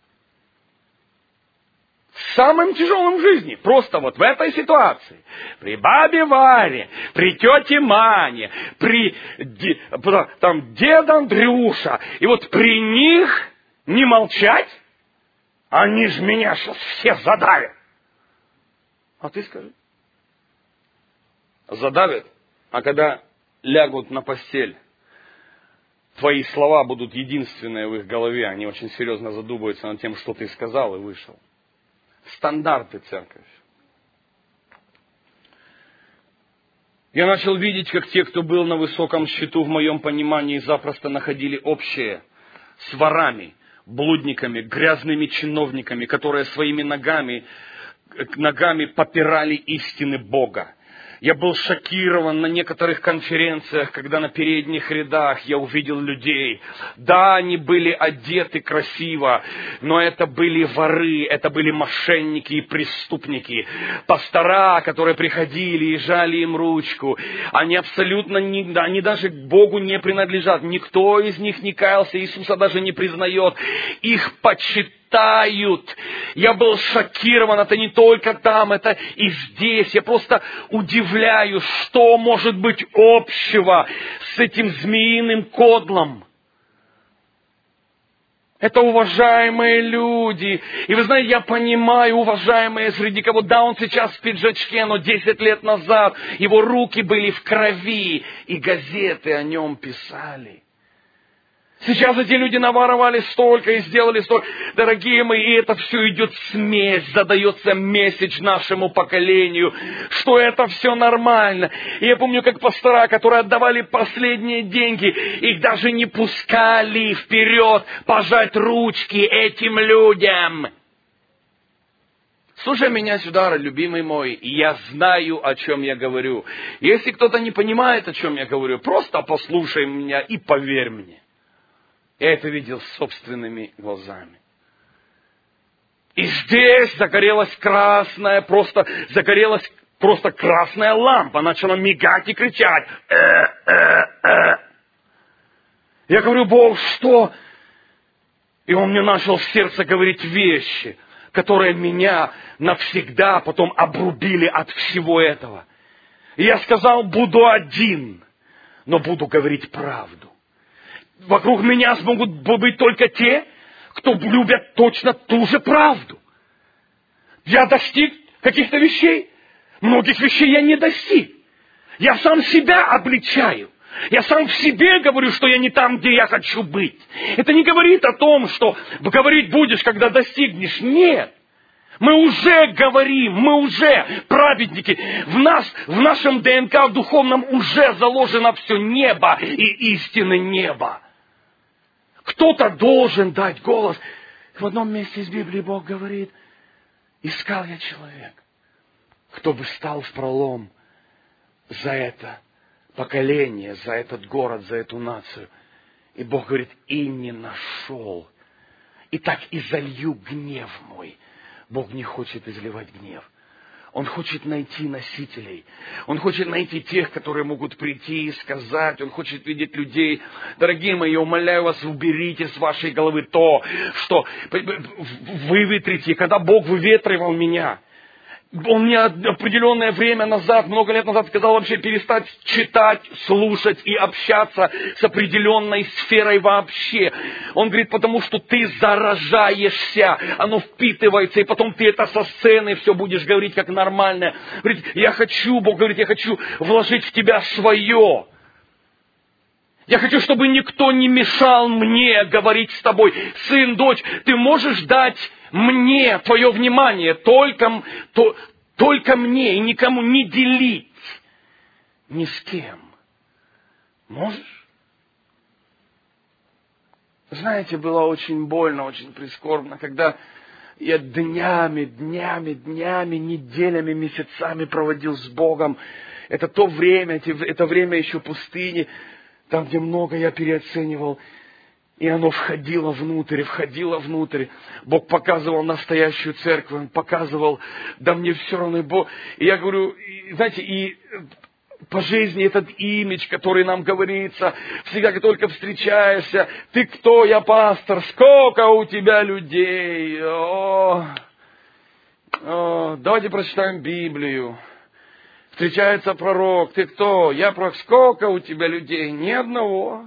Самым тяжелым в жизни. Просто вот в этой ситуации. При бабе Варе, при тете Мане, при там, деда Андрюша. И вот при них не молчать, они же меня сейчас все задавят. А ты скажи. Задавят, а когда лягут на постель, твои слова будут единственные в их голове. Они очень серьезно задумываются над тем, что ты сказал и вышел. Стандарты церковь. Я начал видеть, как те, кто был на высоком счету, в моем понимании, запросто находили общее с ворами, блудниками, грязными чиновниками, которые своими ногами, ногами попирали истины Бога. Я был шокирован на некоторых конференциях, когда на передних рядах я увидел людей. Да, они были одеты красиво, но это были воры, это были мошенники и преступники. Пастора, которые приходили и жали им ручку, они абсолютно, не, они даже к Богу не принадлежат. Никто из них не каялся, Иисуса даже не признает. Их почитают. Я был шокирован, это не только там, это и здесь. Я просто удивляюсь, что может быть общего с этим змеиным кодлом. Это уважаемые люди. И вы знаете, я понимаю, уважаемые, среди кого, да, он сейчас в пиджачке, но десять лет назад его руки были в крови, и газеты о нем писали. Сейчас эти люди наворовали столько и сделали столько. Дорогие мои, и это все идет смесь, задается месседж нашему поколению, что это все нормально. И я помню, как пастора, которые отдавали последние деньги, их даже не пускали вперед пожать ручки этим людям. Слушай меня сюда, любимый мой, и я знаю, о чем я говорю. Если кто-то не понимает, о чем я говорю, просто послушай меня и поверь мне. Я это видел собственными глазами. И здесь загорелась красная, просто загорелась просто красная лампа, начала мигать и кричать. Э, э, э. Я говорю, Бог, что? И Он мне начал в сердце говорить вещи, которые меня навсегда потом обрубили от всего этого. И я сказал, буду один, но буду говорить правду. Вокруг меня смогут быть только те, кто любят точно ту же правду. Я достиг каких-то вещей. Многих вещей я не достиг. Я сам себя обличаю. Я сам в себе говорю, что я не там, где я хочу быть. Это не говорит о том, что говорить будешь, когда достигнешь. Нет. Мы уже говорим, мы уже праведники. В нас, в нашем ДНК, в духовном уже заложено все небо и истины неба. Кто-то должен дать голос. В одном месте из Библии Бог говорит, искал я человека, кто бы стал в пролом за это поколение, за этот город, за эту нацию. И Бог говорит, и не нашел. И так изолью гнев мой. Бог не хочет изливать гнев. Он хочет найти носителей. Он хочет найти тех, которые могут прийти и сказать. Он хочет видеть людей. Дорогие мои, я умоляю вас, уберите с вашей головы то, что выветрите. Когда Бог выветривал меня, Он мне определенное время назад, много лет назад сказал вообще перестать читать, слушать и общаться с определенной сферой вообще. Он говорит, потому что ты заражаешься, оно впитывается, и потом ты это со сцены все будешь говорить как нормально. Говорит, я хочу, Бог говорит, я хочу вложить в тебя свое. Я хочу, чтобы никто не мешал мне говорить с тобой. Сын, дочь, ты можешь дать мне твое внимание, только, то, только мне, и никому не делить ни с кем. Можешь? Знаете, было очень больно, очень прискорбно, когда я днями, днями, днями, неделями, месяцами проводил с Богом. Это то время, это время еще пустыни, там, где много я переоценивал. И оно входило внутрь, входило внутрь. Бог показывал настоящую церковь, Он показывал, да мне все равно Бог. И я говорю, знаете, и по жизни этот имидж, который нам говорится, всегда, как только встречаешься, ты кто, я пастор, сколько у тебя людей. О, о, давайте прочитаем Библию. Встречается пророк, ты кто, я пророк, сколько у тебя людей? Ни одного.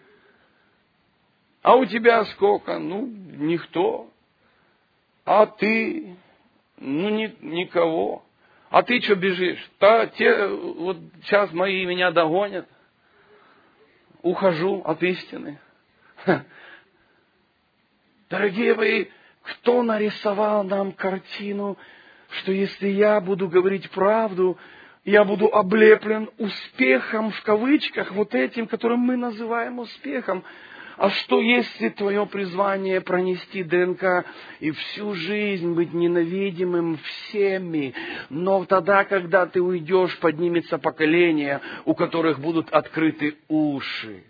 А у тебя сколько? Ну, никто. А ты? Ну, ни, никого. А ты что бежишь? Да, те, вот сейчас мои меня догонят. Ухожу от истины. Ха. Дорогие мои, кто нарисовал нам картину, что если я буду говорить правду, я буду облеплен успехом, в кавычках, вот этим, которым мы называем успехом. А что, если твое призвание пронести ДНК и всю жизнь быть ненавидимым всеми, но тогда, когда ты уйдешь, поднимется поколение, у которых будут открыты уши.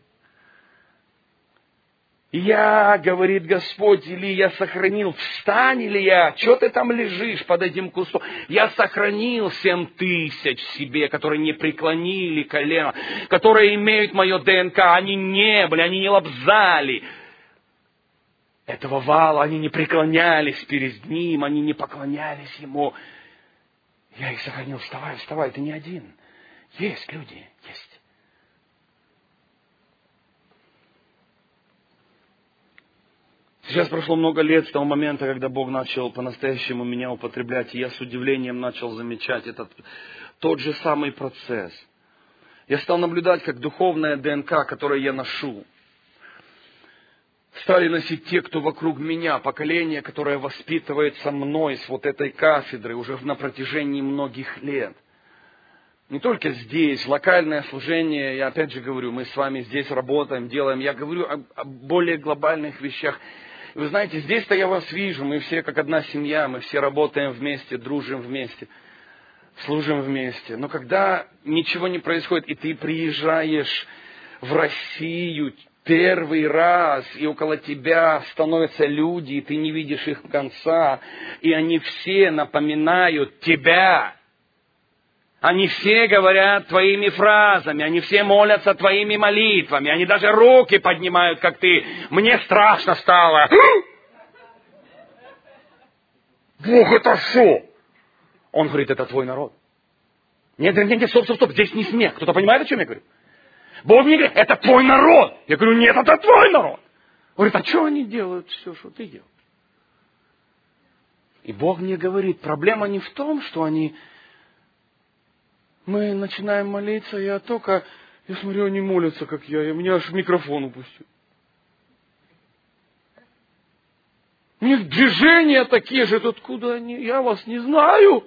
Я, говорит Господь, или я сохранил, встань, или я, что ты там лежишь под этим кустом? Я сохранил семь тысяч себе, которые не преклонили колено, которые имеют мое ДНК, они не были, они не лобзали этого вала, они не преклонялись перед ним, они не поклонялись ему. Я их сохранил, вставай, вставай, ты не один. Есть люди, есть. Сейчас прошло много лет с того момента, когда Бог начал по-настоящему меня употреблять, и я с удивлением начал замечать этот тот же самый процесс. Я стал наблюдать, как духовная ДНК, которую я ношу, стали носить те, кто вокруг меня, поколение, которое воспитывается мной с вот этой кафедры уже на протяжении многих лет. Не только здесь, локальное служение, я опять же говорю, мы с вами здесь работаем, делаем, я говорю о, о более глобальных вещах. Вы знаете, здесь-то я вас вижу, мы все как одна семья, мы все работаем вместе, дружим вместе, служим вместе. Но когда ничего не происходит, и ты приезжаешь в Россию первый раз, и около тебя становятся люди, и ты не видишь их конца, и они все напоминают тебя. Они все говорят твоими фразами, они все молятся твоими молитвами, они даже руки поднимают, как ты. Мне страшно стало. Бог, это что? Он говорит, это твой народ. Нет, нет, нет, стоп, стоп, стоп, здесь не смех. Кто-то понимает, о чем я говорю? Бог мне говорит, это твой народ. Я говорю, нет, это твой народ. Он говорит, а что они делают все, что ты делаешь? И Бог мне говорит, проблема не в том, что они... Мы начинаем молиться, я только, я смотрю, они молятся, как я, и меня аж микрофон упустил. У них движения такие же, откуда они, я вас не знаю.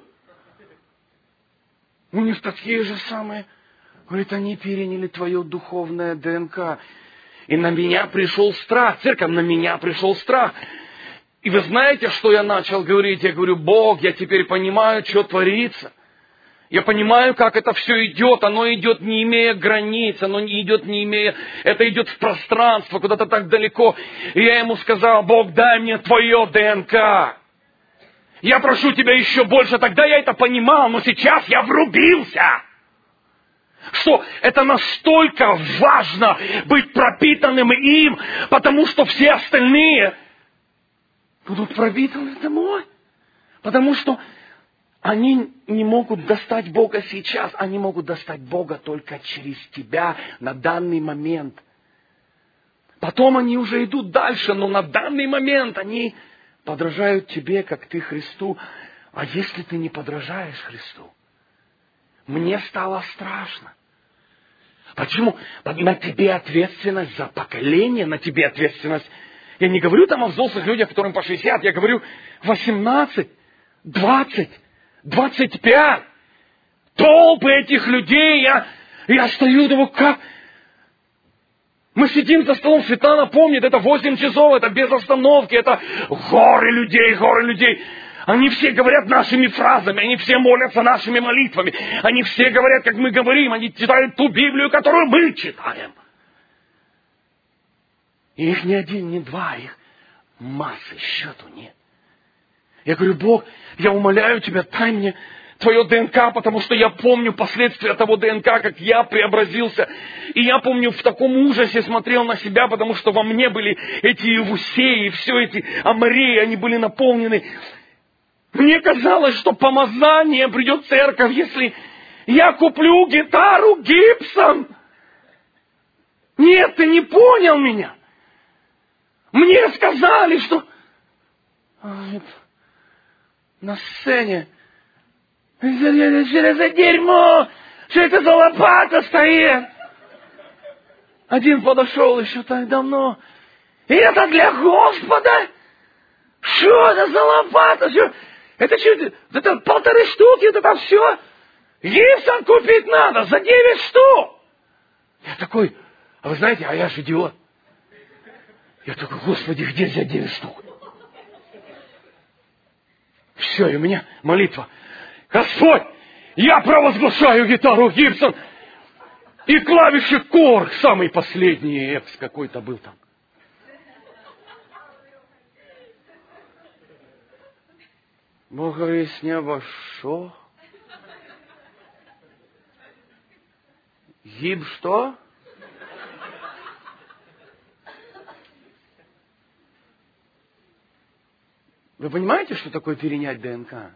У них такие же самые. Говорит, они переняли твое духовное ДНК. И на меня пришел страх, церковь, на меня пришел страх. И вы знаете, что я начал говорить? Я говорю, Бог, я теперь понимаю, что творится. Я понимаю, как это все идет. Оно идет, не имея границ. Оно не идет, не имея... Это идет в пространство, куда-то так далеко. И я ему сказал, Бог, дай мне твое ДНК. Я прошу тебя еще больше. Тогда я это понимал, но сейчас я врубился. Что это настолько важно быть пропитанным им, потому что все остальные будут пропитаны домой. Потому что они не могут достать Бога сейчас, они могут достать Бога только через тебя на данный момент. Потом они уже идут дальше, но на данный момент они подражают тебе, как ты Христу. А если ты не подражаешь Христу? Мне стало страшно. Почему? На тебе ответственность за поколение, на тебе ответственность. Я не говорю там о взрослых людях, которым по шестьдесят, я говорю восемнадцать, двадцать, двадцать пять. Толпы этих людей, я, я стою и думаю, как... Мы сидим за столом, Светлана помнит, это восемь часов, это без остановки, это горы людей, горы людей. Они все говорят нашими фразами, они все молятся нашими молитвами. Они все говорят, как мы говорим, они читают ту Библию, которую мы читаем. И их не один, не два, их массы, счету нет. Я говорю, Бог, я умоляю тебя, дай мне твое ДНК, потому что я помню последствия того ДНК, как я преобразился. И я помню, в таком ужасе смотрел на себя, потому что во мне были эти Иевусеи, все эти Амореи, они были наполнены. Мне казалось, что помазание придет в церковь, если я куплю гитару Гибсон. Нет, ты не понял меня. Мне сказали, что на сцене через это дерьмо, что это за лопата стоит. Один подошел еще так давно. И это для Господа? Что это за лопата? Что? Это что? Это полторы штуки, это там все. Гибсон купить надо за девять штук. Я такой, а вы знаете, а я же идиот. Я такой, Господи, где взять девять штук? Все, и у меня молитва. Господь, я провозглашаю гитару Гибсон. И клавиши Корг, самый последний экс какой-то был там. Бог говорит с неба, шо? Гиб что? Вы понимаете, что такое перенять ДНК?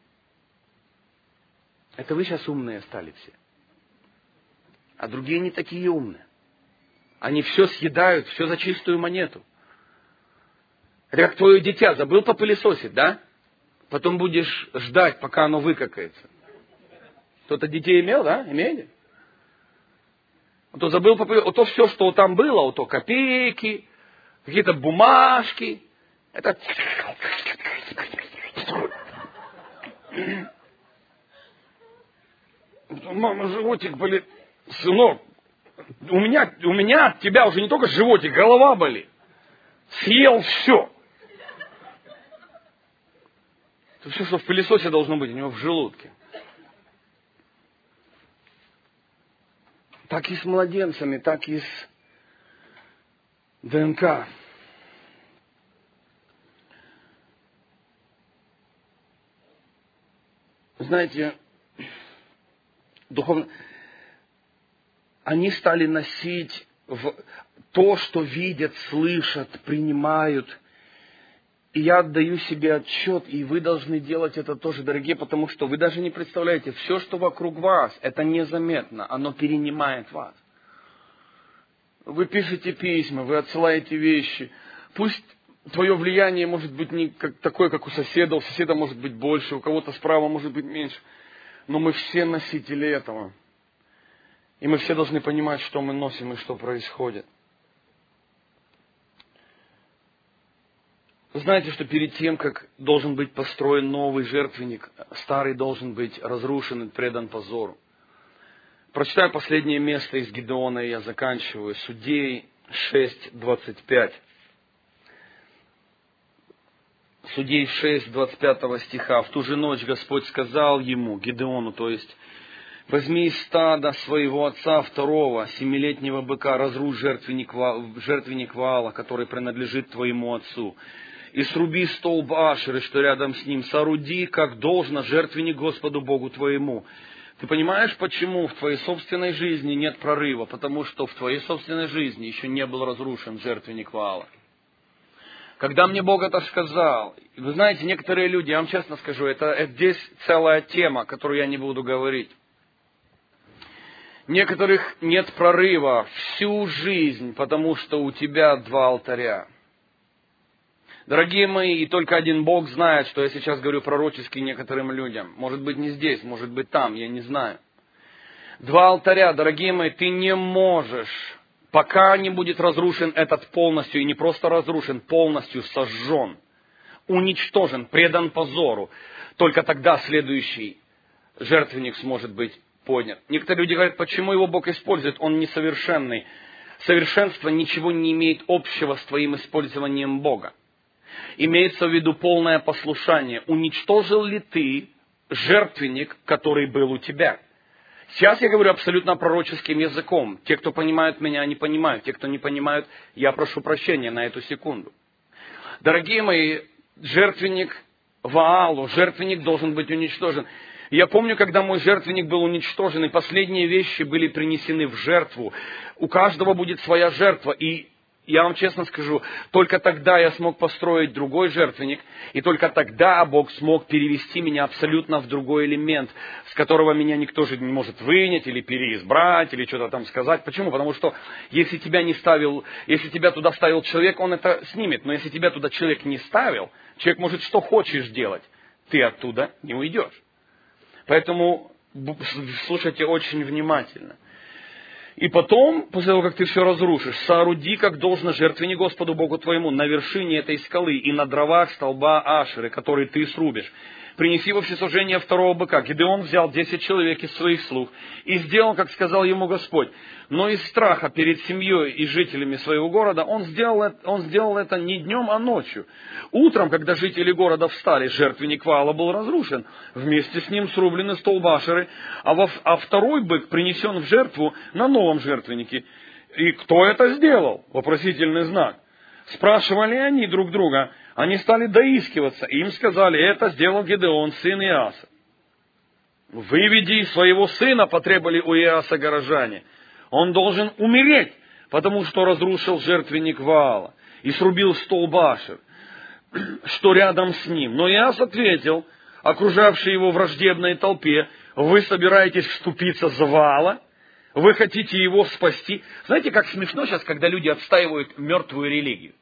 Это вы сейчас умные стали все. А другие не такие умные. Они все съедают, все за чистую монету. Это как твое дитя забыл попылесосить, да? Потом будешь ждать, пока оно выкакается. Кто-то детей имел, да? Имели? А то забыл попылесосить. Вот то все, что там было, вот то копейки, какие-то бумажки. Это... Мама, животик болит. Сынок, у меня, у меня от тебя уже не только животик, голова болит. Съел все. Это все, что в пылесосе должно быть, у него в желудке. Так и с младенцами, так и с ДНК. Знаете, духовно... Они стали носить в то, что видят, слышат, принимают. И я отдаю себе отчет, и вы должны делать это тоже, дорогие, потому что вы даже не представляете, все, что вокруг вас, это незаметно, оно перенимает вас. Вы пишете письма, вы отсылаете вещи. Пусть твое влияние может быть не как, такое, как у соседа, у соседа может быть больше, у кого-то справа может быть меньше. Но мы все носители этого. И мы все должны понимать, что мы носим и что происходит. Вы знаете, что перед тем, как должен быть построен новый жертвенник, старый должен быть разрушен и предан позору. Прочитаю последнее место из Гидеона, и я заканчиваю. Судей шесть, двадцать пять. Судей шесть, двадцать пятого стиха. «В ту же ночь Господь сказал ему, Гидеону, то есть, возьми из стада своего отца второго, семилетнего быка, разрушь жертвенник, жертвенник Ваала, который принадлежит твоему отцу, и сруби столб Ашеры, что рядом с ним, сооруди, как должно, жертвенник Господу Богу твоему. Ты понимаешь, почему в твоей собственной жизни нет прорыва? Потому что в твоей собственной жизни еще не был разрушен жертвенник Ваала. Когда мне Бог это сказал, вы знаете, некоторые люди, я вам честно скажу, это, это здесь целая тема, которую я не буду говорить. Некоторых нет прорыва всю жизнь, потому что у тебя два алтаря. Дорогие мои, и только один Бог знает, что я сейчас говорю пророчески некоторым людям. Может быть, не здесь, может быть, там, я не знаю. Два алтаря, дорогие мои, ты не можешь, пока не будет разрушен этот полностью, и не просто разрушен, полностью сожжен, уничтожен, предан позору. Только тогда следующий жертвенник сможет быть поднят. Некоторые люди говорят, почему его Бог использует, он несовершенный. Совершенство ничего не имеет общего с твоим использованием Бога. Имеется в виду полное послушание. Уничтожил ли ты жертвенник, который был у тебя? Сейчас я говорю абсолютно пророческим языком. Те, кто понимают меня, они понимают. Те, кто не понимают, я прошу прощения на эту секунду. Дорогие мои, жертвенник Ваалу, жертвенник должен быть уничтожен. Я помню, когда мой жертвенник был уничтожен, и последние вещи были принесены в жертву. У каждого будет своя жертва, и я вам честно скажу, только тогда я смог построить другой жертвенник, и только тогда Бог смог перевести меня абсолютно в другой элемент, с которого меня никто же не может вынять, или переизбрать, или что-то там сказать. Почему? Потому что если тебя не ставил, если тебя туда ставил человек, он это снимет. Но если тебя туда человек не ставил, человек может что хочешь делать, ты оттуда не уйдешь. Поэтому слушайте очень внимательно. И потом, после того, как ты все разрушишь, сооруди, как должно, жертвенник Господу Богу твоему на вершине этой скалы и на дровах столба Ашеры, который ты срубишь. Принеси во всесожжение второго быка. Гидеон взял десять человек из своих слуг и сделал, как сказал ему Господь. Но из страха перед семьей и жителями своего города он сделал, это, он сделал это не днем, а ночью. Утром, когда жители города встали, жертвенник Ваала был разрушен. Вместе с ним срублены столб Ашеры, а, во, а второй бык принесен в жертву на новом жертвеннике. И кто это сделал? Вопросительный знак. Спрашивали они друг друга. Они стали доискиваться, и им сказали, это сделал Гидеон, сын Иаса. Выведи своего сына, потребовали у Иаса горожане. Он должен умереть, потому что разрушил жертвенник Ваала и срубил столб Ашер, что рядом с ним. Но Иас ответил, окружавшей его враждебной толпе, вы собираетесь вступиться за Ваала? Вы хотите его спасти? Знаете, как смешно сейчас, когда люди отстаивают мертвую религию?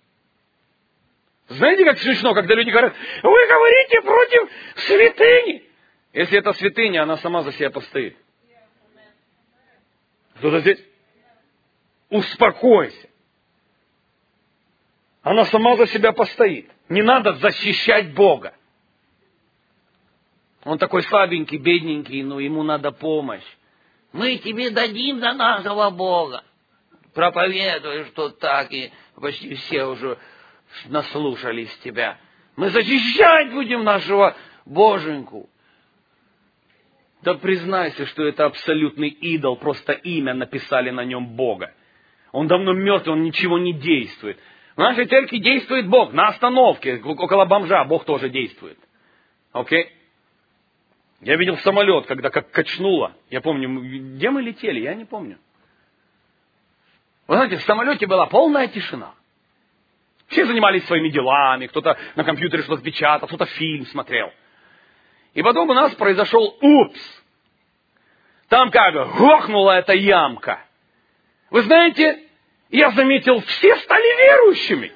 Знаете, как смешно, когда люди говорят, вы говорите против святыни. Если это святыня, она сама за себя постоит. Кто-то здесь? Успокойся. Она сама за себя постоит. Не надо защищать Бога. Он такой слабенький, бедненький, но ему надо помощь. Мы тебе дадим за нашего Бога. Проповедуешь тут так, и почти все уже наслушались тебя. Мы защищать будем нашего Боженьку. Да признайся, что это абсолютный идол, просто имя написали на нем Бога. Он давно мертв, он ничего не действует. В нашей церкви действует Бог, на остановке, около бомжа Бог тоже действует. Окей? Я видел самолет, когда как качнуло. Я помню, где мы летели, я не помню. Вы знаете, в самолете была полная тишина. Все занимались своими делами, кто-то на компьютере что-то печатал, кто-то фильм смотрел. И потом у нас произошел упс. Там как бы грохнула эта ямка. Вы знаете, я заметил, все стали верующими.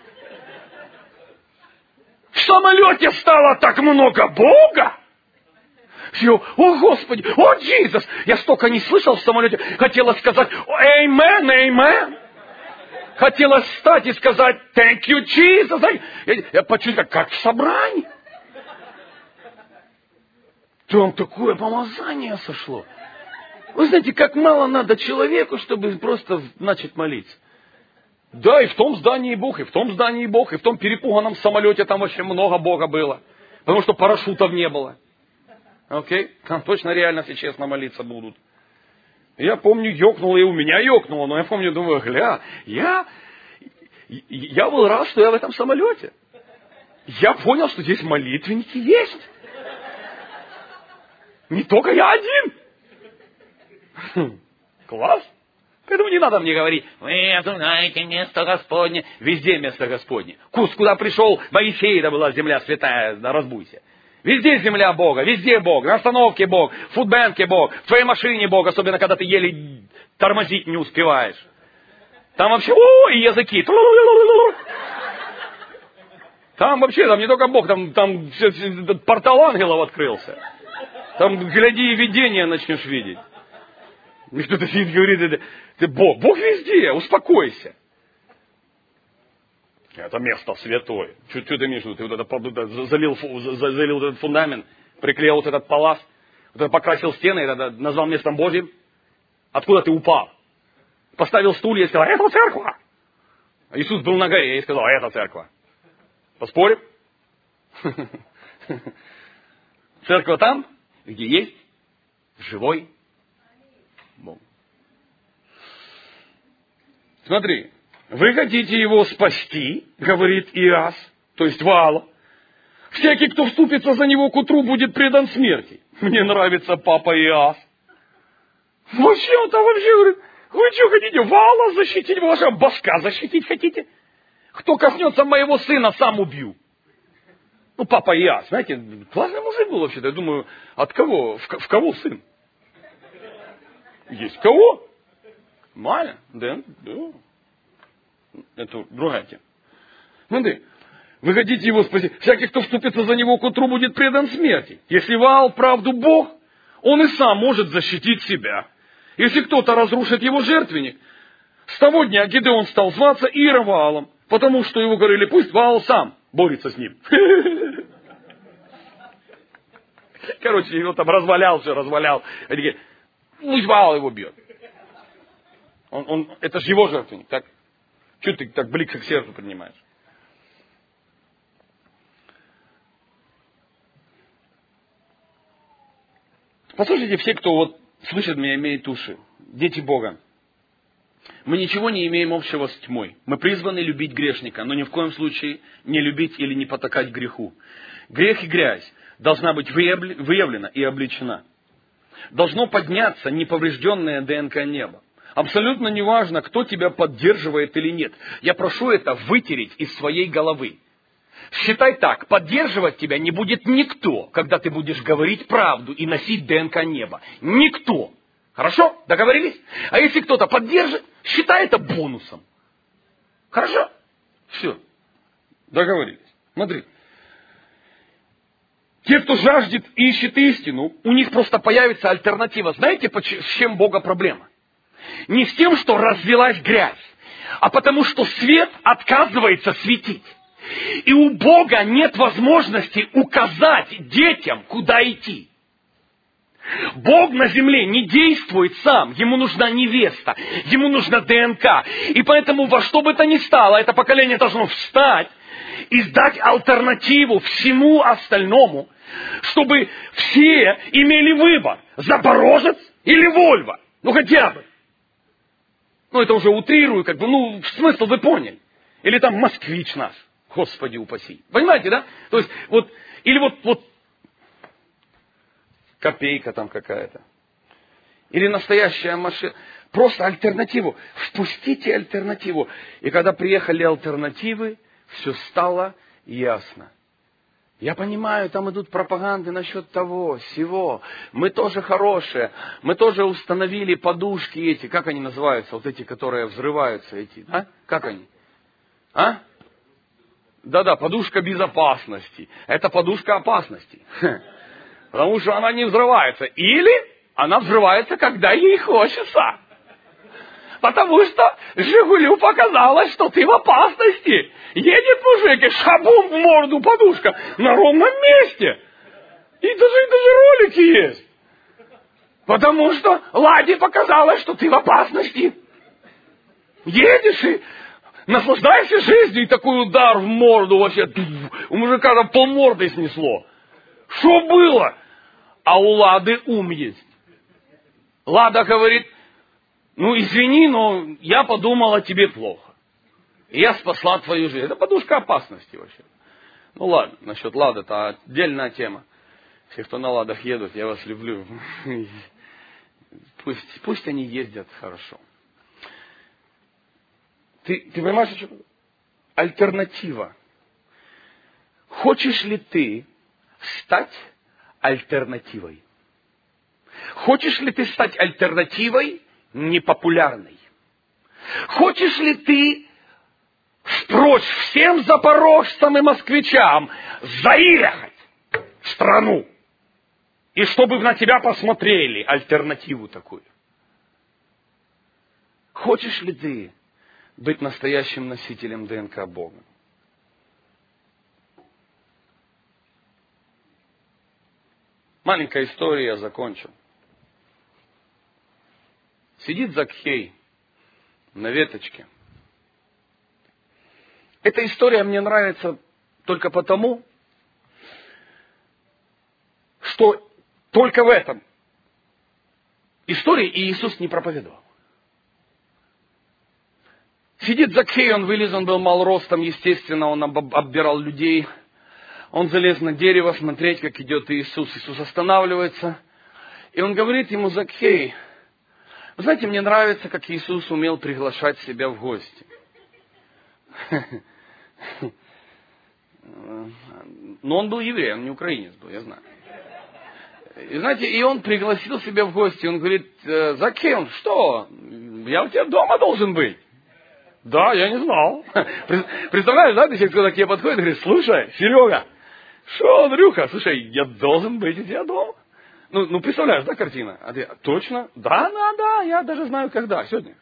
В самолете стало так много Бога. Все, о Господи, о Иисус. Я столько не слышал в самолете. Хотелось сказать, amen, amen. Хотелось встать и сказать, thank you, Jesus. Я, я почувствовал, как в собрании. Там такое помазание сошло. Вы знаете, как мало надо человеку, чтобы просто начать молиться. Да, и в том здании Бог, и в том здании Бог, и в том перепуганном самолете там вообще много Бога было. Потому что парашютов не было. Окей? Там точно реально, если честно, молиться будут. Я помню, ёкнуло, и у меня ёкнуло, но я помню, думаю, гля, я, я был рад, что я в этом самолете. я понял, что здесь молитвенники есть. Не только я один. Хм, класс. Поэтому не надо мне говорить, вы знаете место Господне. Везде место Господне. Кус, куда пришел Моисей, это была земля святая, да, разбуйся. Везде земля Бога, везде Бог, на остановке Бог, в фудбэнке Бог, в твоей машине Бог, особенно когда ты еле тормозить не успеваешь. Там вообще, о, и языки. Там вообще, там не только Бог, там, там портал ангелов открылся. Там, гляди, и видение начнешь видеть. И кто-то сидит и говорит, это, это Бог. Бог везде, успокойся. Это место святое. Что, что ты имеешь в виду? Ты вот это, вот это залил, залил вот этот фундамент, приклеил вот этот палас, вот это покрасил стены, это назвал местом Божьим. Откуда ты упал? Поставил стулья и сказал, это церковь. А Иисус был на горе и сказал, это церковь. Поспорим? Церковь там, где есть живой Бог. Смотри, вы хотите его спасти, говорит Иас, то есть Ваала. Всякий, кто вступится за него к утру, будет предан смерти. Мне нравится папа Иас. Вообще, он там вообще говорит, вы что хотите, Ваала защитить, вашего башка защитить хотите? Кто коснется моего сына, сам убью. Ну, папа Иас, знаете, классный мужик был вообще-то. Я думаю, от кого? В, в кого сын? Есть кого? Маля, да, да. Это другая тема. Смотри, вы хотите его спасти. Всякий, кто вступится за него к утру, будет предан смерти. Если Ваал правду Бог, он и сам может защитить себя. Если кто-то разрушит его жертвенник, с того дня Гидеон стал зваться Иероваалом, потому что его говорили, пусть Ваал сам борется с ним. Короче, его там развалял, все развалял. Они говорят, пусть Ваал его бьет. Он, он, это же его жертвенник, так? Чего ты так близко к сердцу принимаешь? Послушайте, все, кто вот слышит меня, имеет уши, дети Бога. Мы ничего не имеем общего с тьмой. Мы призваны любить грешника, но ни в коем случае не любить или не потакать греху. Грех и грязь должна быть выявлена и обличена. Должно подняться неповрежденное ДНК неба. Абсолютно неважно, кто тебя поддерживает или нет. Я прошу это вытереть из своей головы. Считай так, поддерживать тебя не будет никто, когда ты будешь говорить правду и носить ДНК неба. Никто. Хорошо? Договорились? А если кто-то поддержит, считай это бонусом. Хорошо? Все. Договорились. Смотри. Те, кто жаждет и ищет истину, у них просто появится альтернатива. Знаете, с чем Бога проблема? Не с тем, что развелась грязь, а потому что свет отказывается светить. И у Бога нет возможности указать детям, куда идти. Бог на земле не действует сам, ему нужна невеста, ему нужна ДНК. И поэтому во что бы то ни стало, это поколение должно встать и дать альтернативу всему остальному, чтобы все имели выбор, Запорожец или Вольво. Ну хотя бы. Ну это уже утрирую, как бы, ну смысл вы поняли. Или там москвич наш, Господи упаси. Понимаете, да? То есть вот, или вот, вот копейка там какая-то. Или настоящая машина. Просто альтернативу. Впустите альтернативу. И когда приехали альтернативы, все стало ясно. Я понимаю, там идут пропаганды насчет того, сего. Мы тоже хорошие. Мы тоже установили подушки эти. Как они называются? Вот эти, которые взрываются. Эти, да? Как они? А? Да-да, подушка безопасности. Это подушка опасности. Потому что она не взрывается. Или она взрывается, когда ей хочется. Потому что Жигулю показалось, что ты в опасности. Едет мужик и шабум в морду подушка на ровном месте. И даже, и даже ролики есть. Потому что Ладе показалось, что ты в опасности. Едешь и наслаждаешься жизнью, и такой удар в морду вообще. У мужика там полморды снесло. Что было? А у Лады ум есть. Лада говорит, ну извини, но я подумала, тебе плохо. И я спасла твою жизнь. Это подушка опасности вообще. Ну ладно, насчет лад это отдельная тема. Все, кто на ладах едут, я вас люблю. Пусть, пусть они ездят хорошо. Ты, ты понимаешь, что альтернатива? Хочешь ли ты стать альтернативой? Хочешь ли ты стать альтернативой непопулярной? Хочешь ли ты впрочь всем запорожцам и москвичам заехать в страну? И чтобы на тебя посмотрели альтернативу такую. Хочешь ли ты быть настоящим носителем ДНК Бога? Маленькая история, я закончу. Сидит Закхей на веточке. Эта история мне нравится только потому, что только в этом истории Иисус не проповедовал. Сидит Закхей, он вылез, он был мал ростом, естественно, он оббирал людей. Он залез на дерево смотреть, как идет Иисус. Иисус останавливается, и он говорит ему: Закхей, вы знаете, мне нравится, как Иисус умел приглашать себя в гости. Но он был еврей, он не украинец был, я знаю. И знаете, и он пригласил себя в гости. Он говорит: Закхей, он что? Я у тебя дома должен быть. Да, я не знал. Представляешь, да, ты человек, когда к тебе подходит и говорит: слушай, Серега, что, Андрюха, слушай, я должен быть у тебя дома. Ну, ну представляешь, да, картина? А ты: точно? Да, да, да, я даже знаю, когда, сегодня.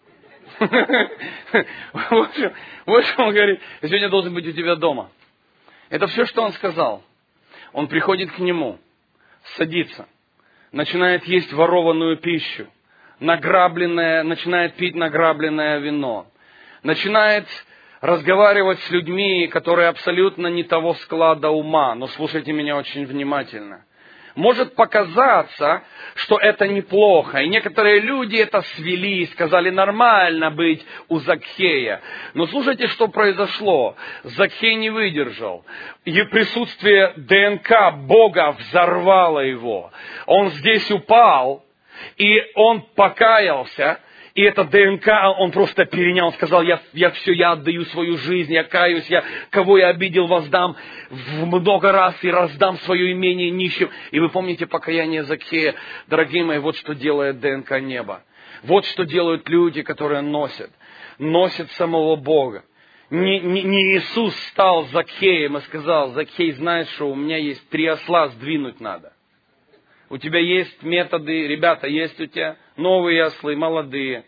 В общем, он говорит: я сегодня должен быть у тебя дома. Это все, что он сказал. Он приходит к нему, садится, начинает есть ворованную пищу, награбленное, начинает пить награбленное вино, начинает разговаривать с людьми, которые абсолютно не того склада ума. Но слушайте меня очень внимательно. Может показаться, что это неплохо. И некоторые люди это свели и сказали: нормально быть у Закхея. Но слушайте, что произошло. Закхей не выдержал. И присутствие ДНК Бога взорвало его. Он здесь упал, и он покаялся. И это ДНК он просто перенял, он сказал: я, я все, я отдаю свою жизнь, я каюсь, я, кого я обидел, воздам в много раз и раздам свое имение нищим. И вы помните покаяние Закхея? Дорогие мои, вот что делает ДНК неба. Вот что делают люди, которые носят. Носят самого Бога. Не, не, не Иисус стал Закхеем и сказал: Закхей, знаешь что, у меня есть три осла, сдвинуть надо. У тебя есть методы, ребята, есть у тебя новые ослы, молодые.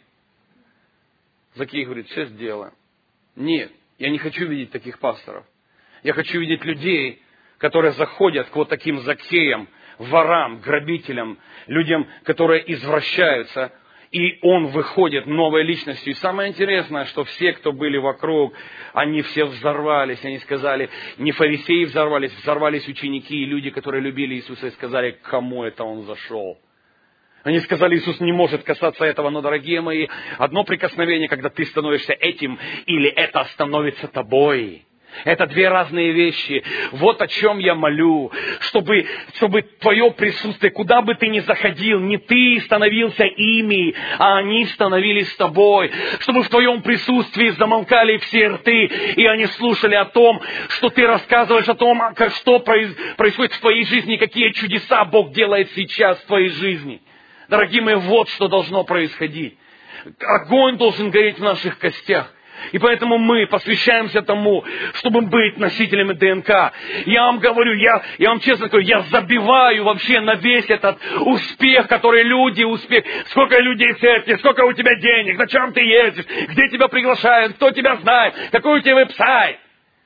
Закхей говорит: все сделаем. Нет, я не хочу видеть таких пасторов. Я хочу видеть людей, которые заходят к вот таким Закхеям, ворам, грабителям, людям, которые извращаются. И он выходит новой личностью. И самое интересное, что все, кто были вокруг, они все взорвались. Они сказали, не фарисеи взорвались, взорвались ученики и люди, которые любили Иисуса, и сказали: к кому это он зашел? Они сказали: Иисус не может касаться этого. Но, дорогие мои, одно прикосновение, когда ты становишься этим, или это становится тобой. Это две разные вещи. Вот о чем я молю. Чтобы, чтобы твое присутствие, куда бы ты ни заходил, не ты становился ими, а они становились с тобой. Чтобы в твоем присутствии замолкали все рты, и они слушали о том, что ты рассказываешь, о том, что происходит в твоей жизни, какие чудеса Бог делает сейчас в твоей жизни. Дорогие мои, вот что должно происходить. Огонь должен гореть в наших костях. И поэтому мы посвящаемся тому, чтобы быть носителями ДНК. Я вам говорю, я, я вам честно говорю, я забиваю вообще на весь этот успех, который люди, успех. Сколько людей в церкви, сколько у тебя денег, на чем ты ездишь, где тебя приглашают, кто тебя знает, какой у тебя веб-сайт.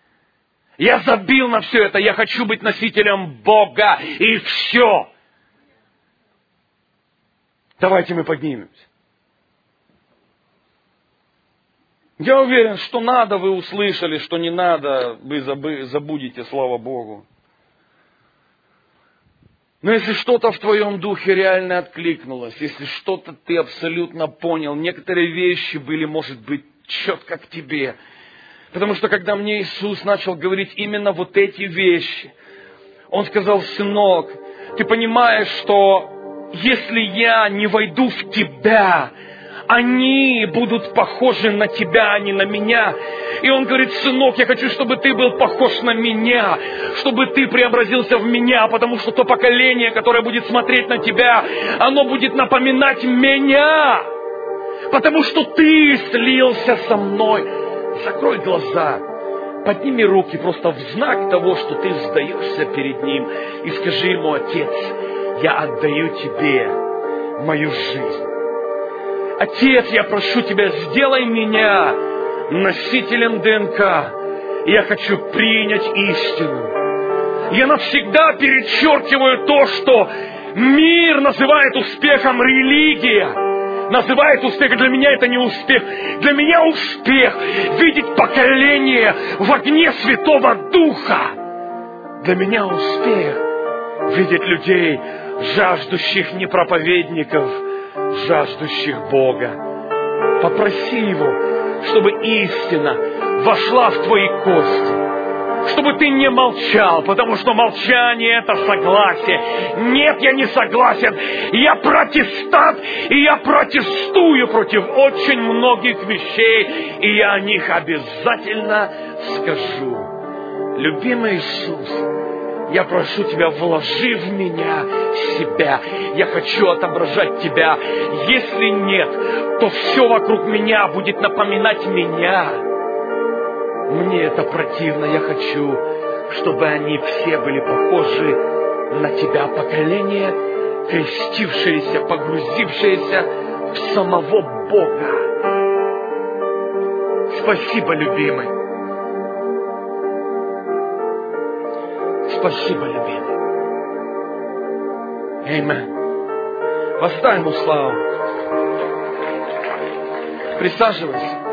Я забил на все это, я хочу быть носителем Бога, и все. Давайте мы поднимемся. Я уверен, что надо, вы услышали, что не надо, вы забудете, слава Богу. Но если что-то в твоем духе реально откликнулось, если что-то ты абсолютно понял, некоторые вещи были, может быть, четко к тебе, Потому что когда мне Иисус начал говорить именно вот эти вещи, Он сказал: сынок, ты понимаешь, что если я не войду в тебя, они будут похожи на тебя, а не на меня. И он говорит: сынок, я хочу, чтобы ты был похож на меня, чтобы ты преобразился в меня, потому что то поколение, которое будет смотреть на тебя, оно будет напоминать меня, потому что ты слился со мной. Закрой глаза, подними руки просто в знак того, что ты сдаешься перед Ним, и скажи Ему: Отец, я отдаю Тебе мою жизнь. Отец, я прошу Тебя, сделай меня носителем ДНК. Я хочу принять истину. Я навсегда перечеркиваю то, что мир называет успехом, религия называет успехом. Для меня это не успех. Для меня успех — видеть поколение в огне Святого Духа. Для меня успех — видеть людей, жаждущих не проповедников, жаждущих Бога. Попроси Его, чтобы истина вошла в твои кости, чтобы ты не молчал, потому что молчание — это согласие. Нет, я не согласен. Я протестант, и я протестую против очень многих вещей, и я о них обязательно скажу. Любимый Иисус, я прошу Тебя, вложи в меня себя. Я хочу отображать Тебя. Если нет, то все вокруг меня будет напоминать меня. Мне это противно. Я хочу, чтобы они все были похожи на Тебя. Поколение, крестившееся, погрузившееся в самого Бога. Спасибо, любимый. Спасибо, любимый. Аминь. Восстань, славу. Присаживайся.